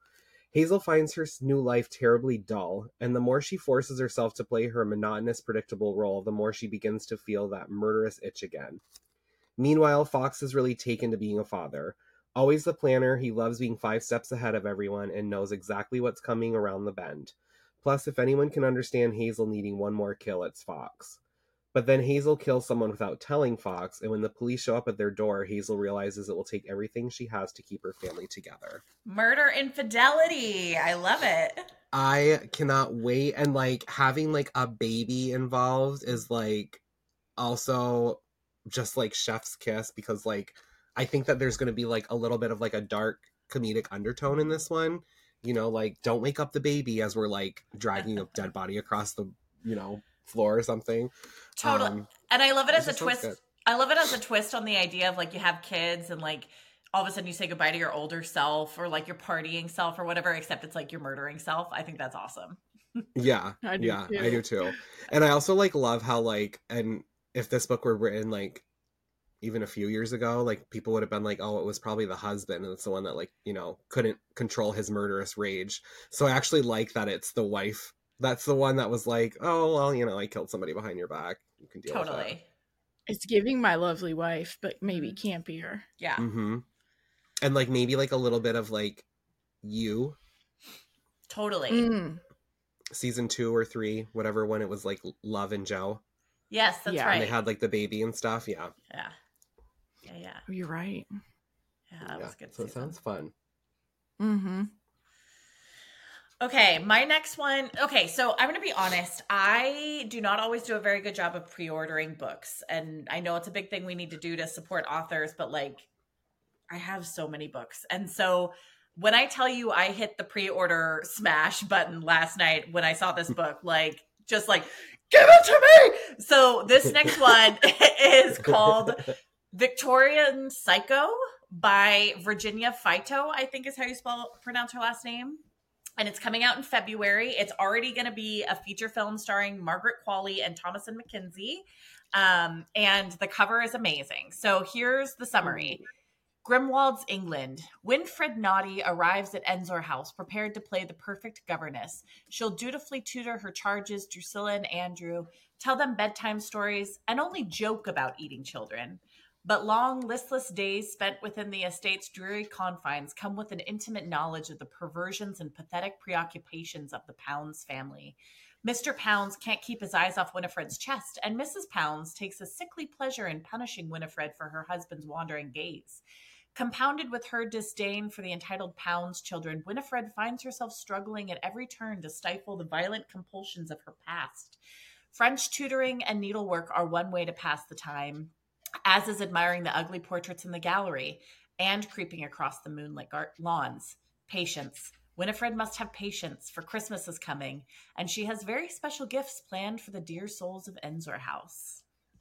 Hazel finds her new life terribly dull, and the more she forces herself to play her monotonous, predictable role, the more she begins to feel that murderous itch again. Meanwhile, Fox is really taken to being a father. Always the planner, he loves being 5 steps ahead of everyone and knows exactly what's coming around the bend. Plus, if anyone can understand Hazel needing one more kill, it's Fox. But then Hazel kills someone without telling Fox, and when the police show up at their door, Hazel realizes it will take everything she has to keep her family together. Murder infidelity. I love it. I cannot wait. And like having like a baby involved is like also just like chef's kiss, because like I think that there's going to be like a little bit of like a dark comedic undertone in this one. You know, like don't wake up the baby as we're like dragging a dead body across the, you know, floor or something. Totally. And I love it as a twist. I love it as a twist on the idea of like you have kids and like all of a sudden you say goodbye to your older self or like your partying self or whatever, except it's like your murdering self. I think that's awesome. Yeah. I do too. And I also like love how like, and if this book were written like even a few years ago, like people would have been like, oh, it was probably the husband and it's the one that like, you know, couldn't control his murderous rage. So I actually like that it's the wife that's the one that was like, oh, well, you know, I killed somebody behind your back. You can deal with that. It's giving My Lovely Wife, but maybe campier. Yeah. Mm-hmm. And like maybe like a little bit of like You. Totally. Season 2 or 3, whatever, when it was like Love and Joe. Yes, that's right. And they had like the baby and stuff. Yeah. You're right. Yeah, that was good. So it sounds fun. Mm-hmm. Okay, my next one. Okay, so I'm going to be honest. I do not always do a very good job of pre-ordering books. And I know it's a big thing we need to do to support authors, but like I have so many books. And so when I tell you I hit the pre-order smash button last night when I saw this book, like just like, give it to me. So this next one is called Victorian Psycho by Virginia Fito, I think is how you pronounce her last name. And it's coming out in February. It's already going to be a feature film starring Margaret Qualley and Thomasin McKenzie. And the cover is amazing. So here's the summary. Grimwald's England. Winfred Naughty arrives at Ensor House, prepared to play the perfect governess. She'll dutifully tutor her charges, Drusilla and Andrew, tell them bedtime stories, and only joke about eating children. But long, listless days spent within the estate's dreary confines come with an intimate knowledge of the perversions and pathetic preoccupations of the Pounds family. Mr. Pounds can't keep his eyes off Winifred's chest, and Mrs. Pounds takes a sickly pleasure in punishing Winifred for her husband's wandering gaze. Compounded with her disdain for the entitled Pounds children, Winifred finds herself struggling at every turn to stifle the violent compulsions of her past. French tutoring and needlework are one way to pass the time, as is admiring the ugly portraits in the gallery and creeping across the moonlit lawns. Patience. Winifred must have patience, for Christmas is coming, and she has very special gifts planned for the dear souls of Ensor House.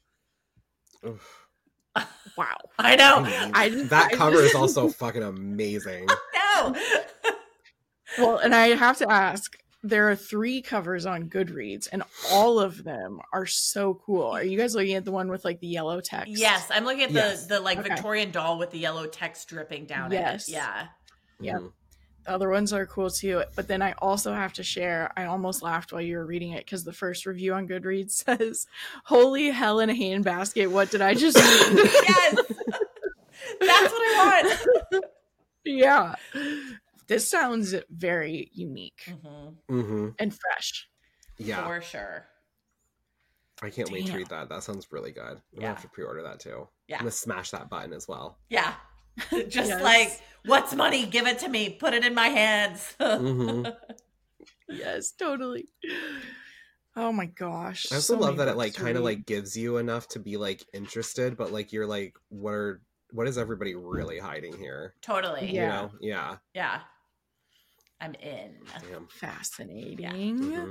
Oof. Wow. I know. That cover is also fucking amazing. No. Well, and I have to ask, there are 3 covers on Goodreads, and all of them are so cool. Are you guys looking at the one with like the yellow text? Yes, I'm looking at the like Victorian doll with the yellow text dripping down it. Yeah. Yeah. The other ones are cool too. But then I also have to share, I almost laughed while you were reading it because the first review on Goodreads says, "Holy hell in a handbasket, what did I just read?" Yes! That's what I want. Yeah. This sounds very unique and fresh. Yeah. For sure. I can't wait to read that. That sounds really good. I'm going to have to pre-order that too. Yeah. I'm going to smash that button as well. Yeah. Just like, what's money? Give it to me. Put it in my hands. Yes, totally. Oh my gosh. I also love that it like kind of like gives you enough to be like interested, but like you're like, what is everybody really hiding here? Totally. You know? Yeah. Yeah. I'm in. Damn. Fascinating. Yeah.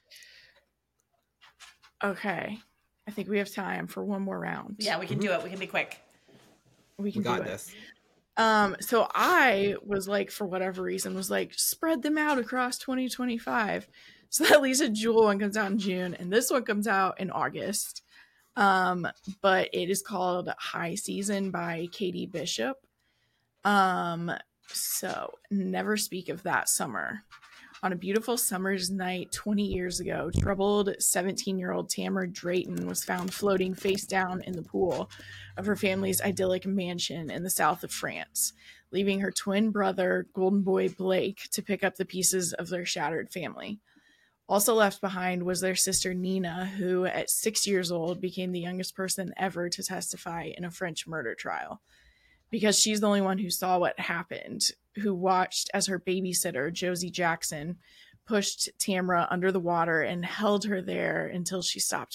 Okay. I think we have time for one more round. Yeah, we can do it. We can be quick. We can got do this. So I was like, for whatever reason, was like, spread them out across 2025. So that Lisa Jewell one comes out in June, and this one comes out in August. But it is called High Season by Katie Bishop. So, never speak of that summer. On a beautiful summer's night 20 years ago, troubled 17-year-old Tamara Drayton was found floating face down in the pool of her family's idyllic mansion in the south of France, leaving her twin brother, Golden Boy Blake, to pick up the pieces of their shattered family. Also left behind was their sister Nina, who at 6 years old became the youngest person ever to testify in a French murder trial. Because she's the only one who saw what happened, who watched as her babysitter, Josie Jackson, pushed Tamara under the water and held her there until she stopped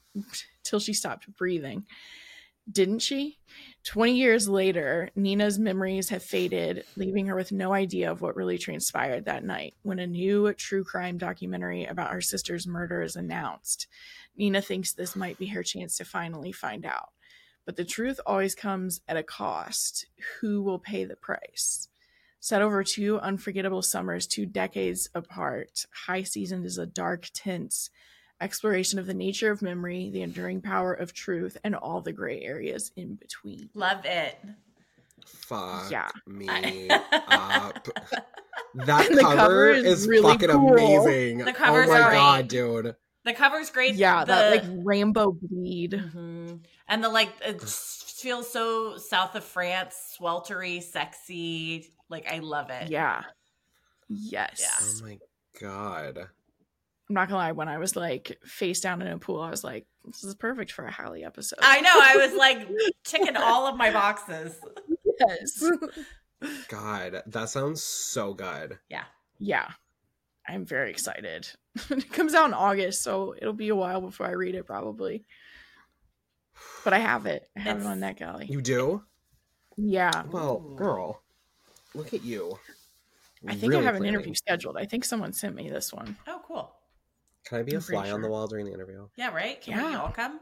breathing. Didn't she? 20 years later, Nina's memories have faded, leaving her with no idea of what really transpired that night. When a new true crime documentary about her sister's murder is announced, Nina thinks this might be her chance to finally find out. But the truth always comes at a cost. Who will pay the price? Set over 2 unforgettable summers, 2 decades apart, High Seasoned is a dark, tense exploration of the nature of memory, the enduring power of truth, and all the gray areas in between. Love it. Fuck me up. That cover is really fucking cool. Amazing. The cover's oh my great. God, dude. The cover's great. Yeah, that like rainbow bleed. Mm-hmm. And the it feels so south of France, sweltery, sexy. Like, I love it. Yeah. Yes. Yeah. Oh my God. I'm not gonna lie, when I was like face down in a pool, I was like, this is perfect for a Hallie episode. I know. I was like ticking all of my boxes. Yes. God, that sounds so good. Yeah. Yeah. I'm very excited. It comes out in August, so it'll be a while before I read it probably. But I have it. I have it on NetGalley. You do? Yeah. Well, girl, look at you. I think I have an interview scheduled. I think someone sent me this one. Oh, cool. Can I be a fly on the wall during the interview? Yeah, right? Can we all come?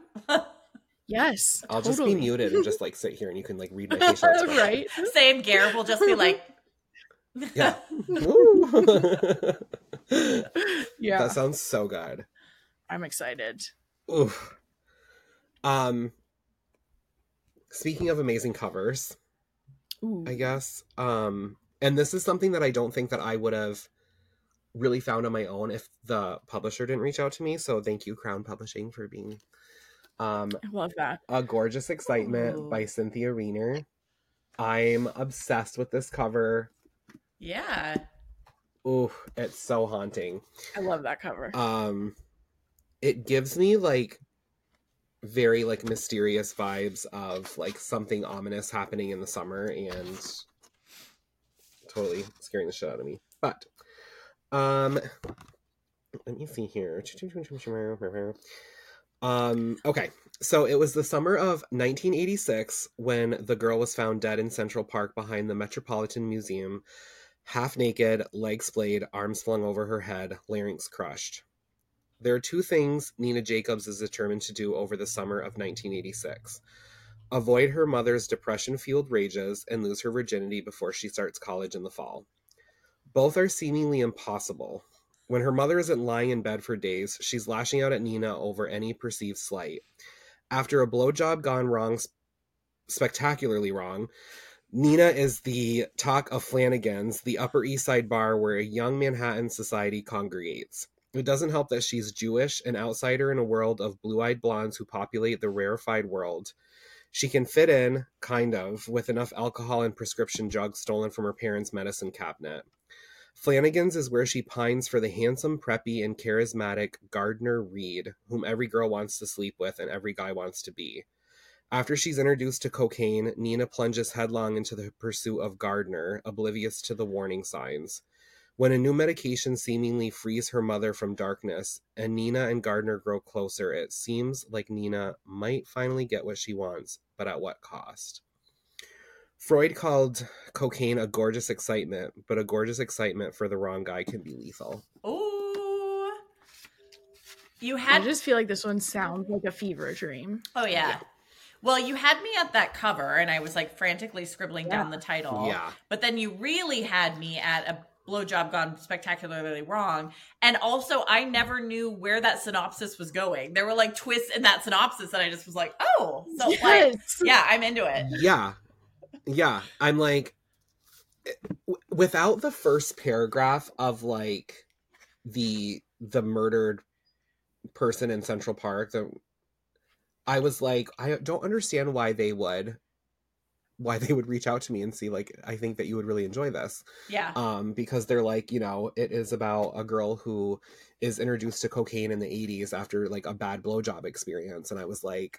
Yes. I'll just be muted and just like sit here and you can like read my facial expression. Right. Same. Garrett will just be like, yeah. Yeah. That sounds so good. I'm excited. Oof. Speaking of amazing covers, Ooh. I guess. And this is something that I don't think that I would have really found on my own if the publisher didn't reach out to me. So thank you, Crown Publishing, for being I love that. A Gorgeous Excitement by Cynthia Reiner. I'm obsessed with this cover. Yeah. Ooh, it's so haunting. I love that cover. It gives me like very like mysterious vibes of like something ominous happening in the summer and totally scaring the shit out of me. But let me see here. Okay, so it was the summer of 1986 when the girl was found dead in Central Park behind the Metropolitan Museum, half naked, legs splayed, arms flung over her head, larynx crushed. There are 2 things Nina Jacobs is determined to do over the summer of 1986. Avoid her mother's depression-fueled rages and lose her virginity before she starts college in the fall. Both are seemingly impossible. When her mother isn't lying in bed for days, she's lashing out at Nina over any perceived slight. After a blowjob gone wrong, spectacularly wrong, Nina is the talk of Flanagan's, the Upper East Side bar where a young Manhattan society congregates. It doesn't help that she's Jewish, an outsider in a world of blue-eyed blondes who populate the rarefied world. She can fit in, kind of, with enough alcohol and prescription drugs stolen from her parents' medicine cabinet. Flanagan's is where she pines for the handsome, preppy, and charismatic Gardner Reed, whom every girl wants to sleep with and every guy wants to be. After she's introduced to cocaine, Nina plunges headlong into the pursuit of Gardner, oblivious to the warning signs. When a new medication seemingly frees her mother from darkness, and Nina and Gardner grow closer, it seems like Nina might finally get what she wants, but at what cost? Freud called cocaine a gorgeous excitement, but a gorgeous excitement for the wrong guy can be lethal. Ooh. I just feel like this one sounds like a fever dream. Oh, yeah. Well, you had me at that cover, and I was like frantically scribbling down the title. Yeah. But then you really had me at a blowjob gone spectacularly wrong. And also, I never knew where that synopsis was going. There were like twists in that synopsis that I just was like, oh. So, like, yeah, I'm into it. Yeah. Yeah. I'm like, without the first paragraph of like the murdered person in Central Park, I was like, I don't understand why they would reach out to me and see, like, I think that you would really enjoy this. Yeah. Because they're like, you know, it is about a girl who is introduced to cocaine in the 80s after like a bad blowjob experience. And I was like,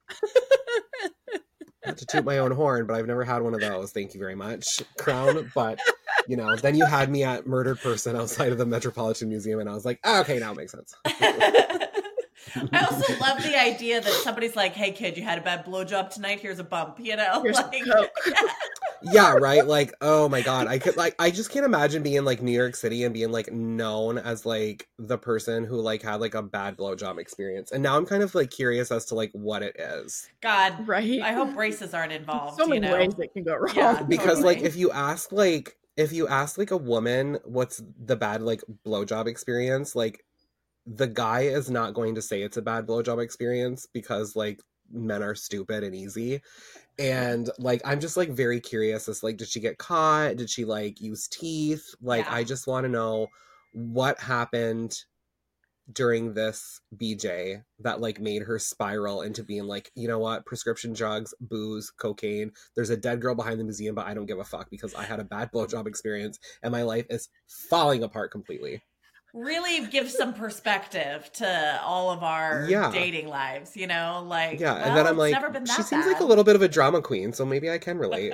not to toot my own horn, but I've never had one of those. Thank you very much, Crown. But, you know, then you had me at murdered person outside of the Metropolitan Museum, and I was like, oh, okay, now it makes sense. I also love the idea that somebody's like, hey kid, you had a bad blowjob tonight, here's a bump, you know? Here's like, yeah, right? Like, oh my God. I just can't imagine being like New York City and being like known as like the person who like had like a bad blowjob experience. And now I'm kind of like curious as to like what it is. God, right? I hope braces aren't involved. So many ways that can go wrong. Yeah, because totally. Like if you ask like a woman what's the bad like blowjob experience, like the guy is not going to say it's a bad blowjob experience because like men are stupid and easy. And like I'm just like very curious as like, did she get caught? Did she like use teeth? Like I just want to know what happened during this BJ that like made her spiral into being like, you know what, prescription drugs, booze, cocaine. There's a dead girl behind the museum, but I don't give a fuck because I had a bad blowjob experience and my life is falling apart completely. Really give some perspective to all of our dating lives, you know, like, and then I'm like, she seems like a little bit of a drama queen, so maybe I can relate.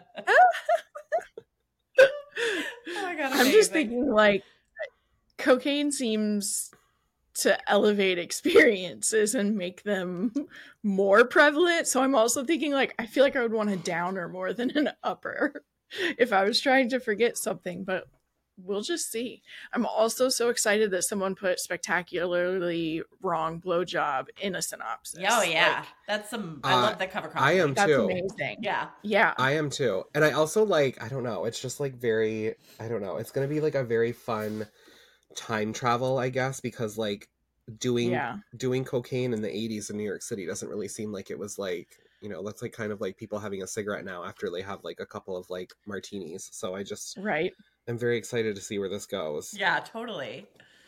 Oh my God, I'm just thinking like cocaine seems to elevate experiences and make them more prevalent. So I'm also thinking like, I feel like I would want a downer more than an upper if I was trying to forget something, but we'll just see. I'm also so excited that someone put spectacularly wrong blowjob in a synopsis. Oh yeah, like, that's some. I love the cover. I am that's too. Amazing. Yeah. I am too, and I also like. I don't know. It's just like very. I don't know. It's gonna be like a very fun time travel, I guess, because like doing cocaine in the 80s in New York City doesn't really seem like it was like, you know, that's like kind of like people having a cigarette now after they have like a couple of like martinis. So I just I'm very excited to see where this goes. Yeah, totally.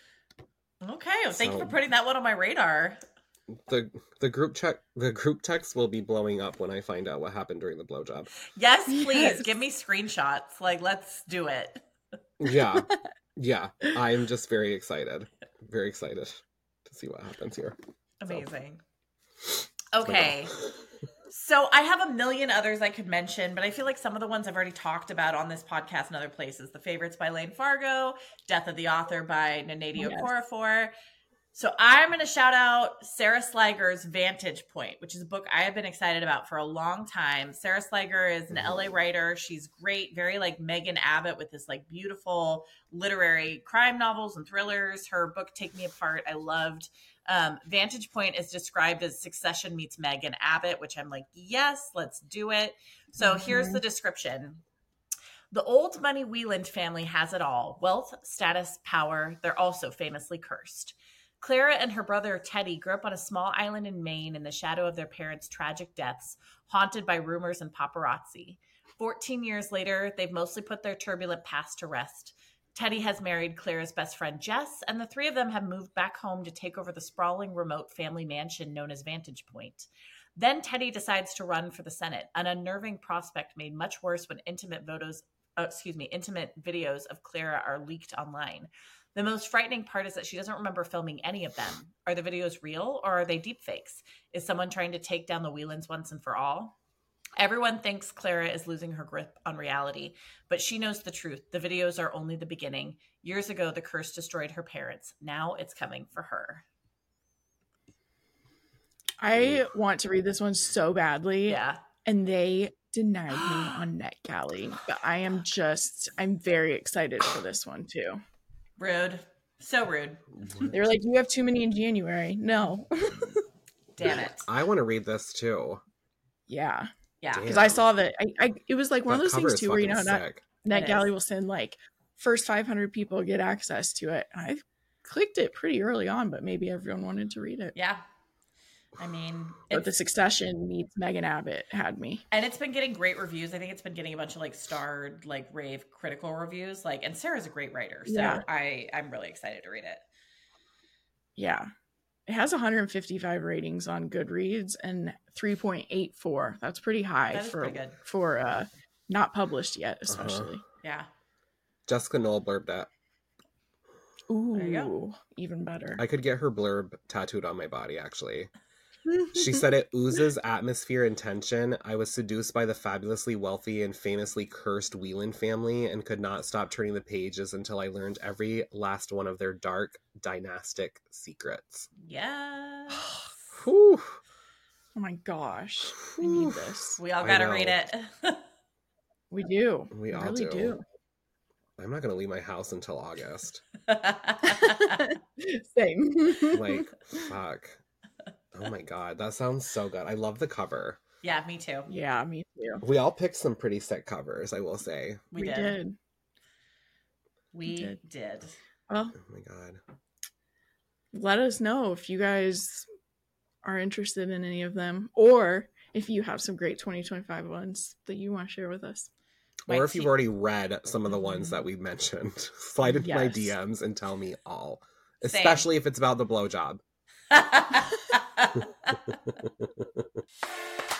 Okay, well, thank you for putting that one on my radar. The group text will be blowing up when I find out what happened during the blowjob. Yes, please give me screenshots. Like, let's do it. Yeah. I'm just very excited to see what happens here. Amazing. So. Okay. So I have a million others I could mention, but I feel like some of the ones I've already talked about on this podcast and other places. The Favorites by Lane Fargo, Death of the Author by Nnedi Okorafor. So I'm going to shout out Sarah Sliger's Vantage Point, which is a book I have been excited about for a long time. Sarah Sliger is an LA writer. She's great, very like Megan Abbott with this like beautiful literary crime novels and thrillers. Her book, Take Me Apart, I loved. Vantage Point is described as Succession meets Megan Abbott, which I'm like, yes, let's do it. So here's the description. The old money Wieland family has it all. Wealth, status, power. They're also famously cursed. Clara and her brother Teddy grew up on a small island in Maine in the shadow of their parents' tragic deaths, haunted by rumors and paparazzi. 14 years later, they've mostly put their turbulent past to rest. Teddy has married Clara's best friend Jess, and the three of them have moved back home to take over the sprawling remote family mansion known as Vantage Point. Then Teddy decides to run for the Senate, an unnerving prospect made much worse when intimate videos of Clara are leaked online. The most frightening part is that she doesn't remember filming any of them. Are the videos real or are they deepfakes? Is someone trying to take down the Wielands once and for all? Everyone thinks Clara is losing her grip on reality, but she knows the truth. The videos are only the beginning. Years ago, the curse destroyed her parents. Now it's coming for her. I want to read this one so badly. Yeah. And they denied me on NetGalley. But I'm very excited for this one too. Rude. So rude. They were like, you have too many in January. No. Damn it. I want to read this too. Yeah. Yeah. Because I saw that it was like one of those things too where, you know, NetGalley will send like first 500 people get access to it. I clicked it pretty early on, but maybe everyone wanted to read it. Yeah. I mean, but The Succession meets Megan Abbott had me. And it's been getting great reviews. I think it's been getting a bunch of like starred, like rave critical reviews. Like, and Sarah's a great writer. So I'm really excited to read it. Yeah. It has 155 ratings on Goodreads and 3.84. That's pretty high for not published yet, especially. Yeah. Jessica Knoll blurbed it. Ooh, there you go. Even better. I could get her blurb tattooed on my body, actually. She said it oozes atmosphere and tension. I was seduced by the fabulously wealthy and famously cursed Whelan family and could not stop turning the pages until I learned every last one of their dark dynastic secrets. Yeah. Oh my gosh. I need this. We all gotta read it. We do. We all really do. I'm not gonna leave my house until August. Same. Like, fuck. Oh my god, that sounds so good. I love the cover. Yeah, me too. Yeah, me too. We all picked some pretty sick covers, I will say. We did. We did. Well, oh my god. Let us know if you guys are interested in any of them, or if you have some great 2025 ones that you want to share with us. Or if you've already read some of the ones that we mentioned, slide into my DMs and tell me all. Same. Especially if it's about the blowjob.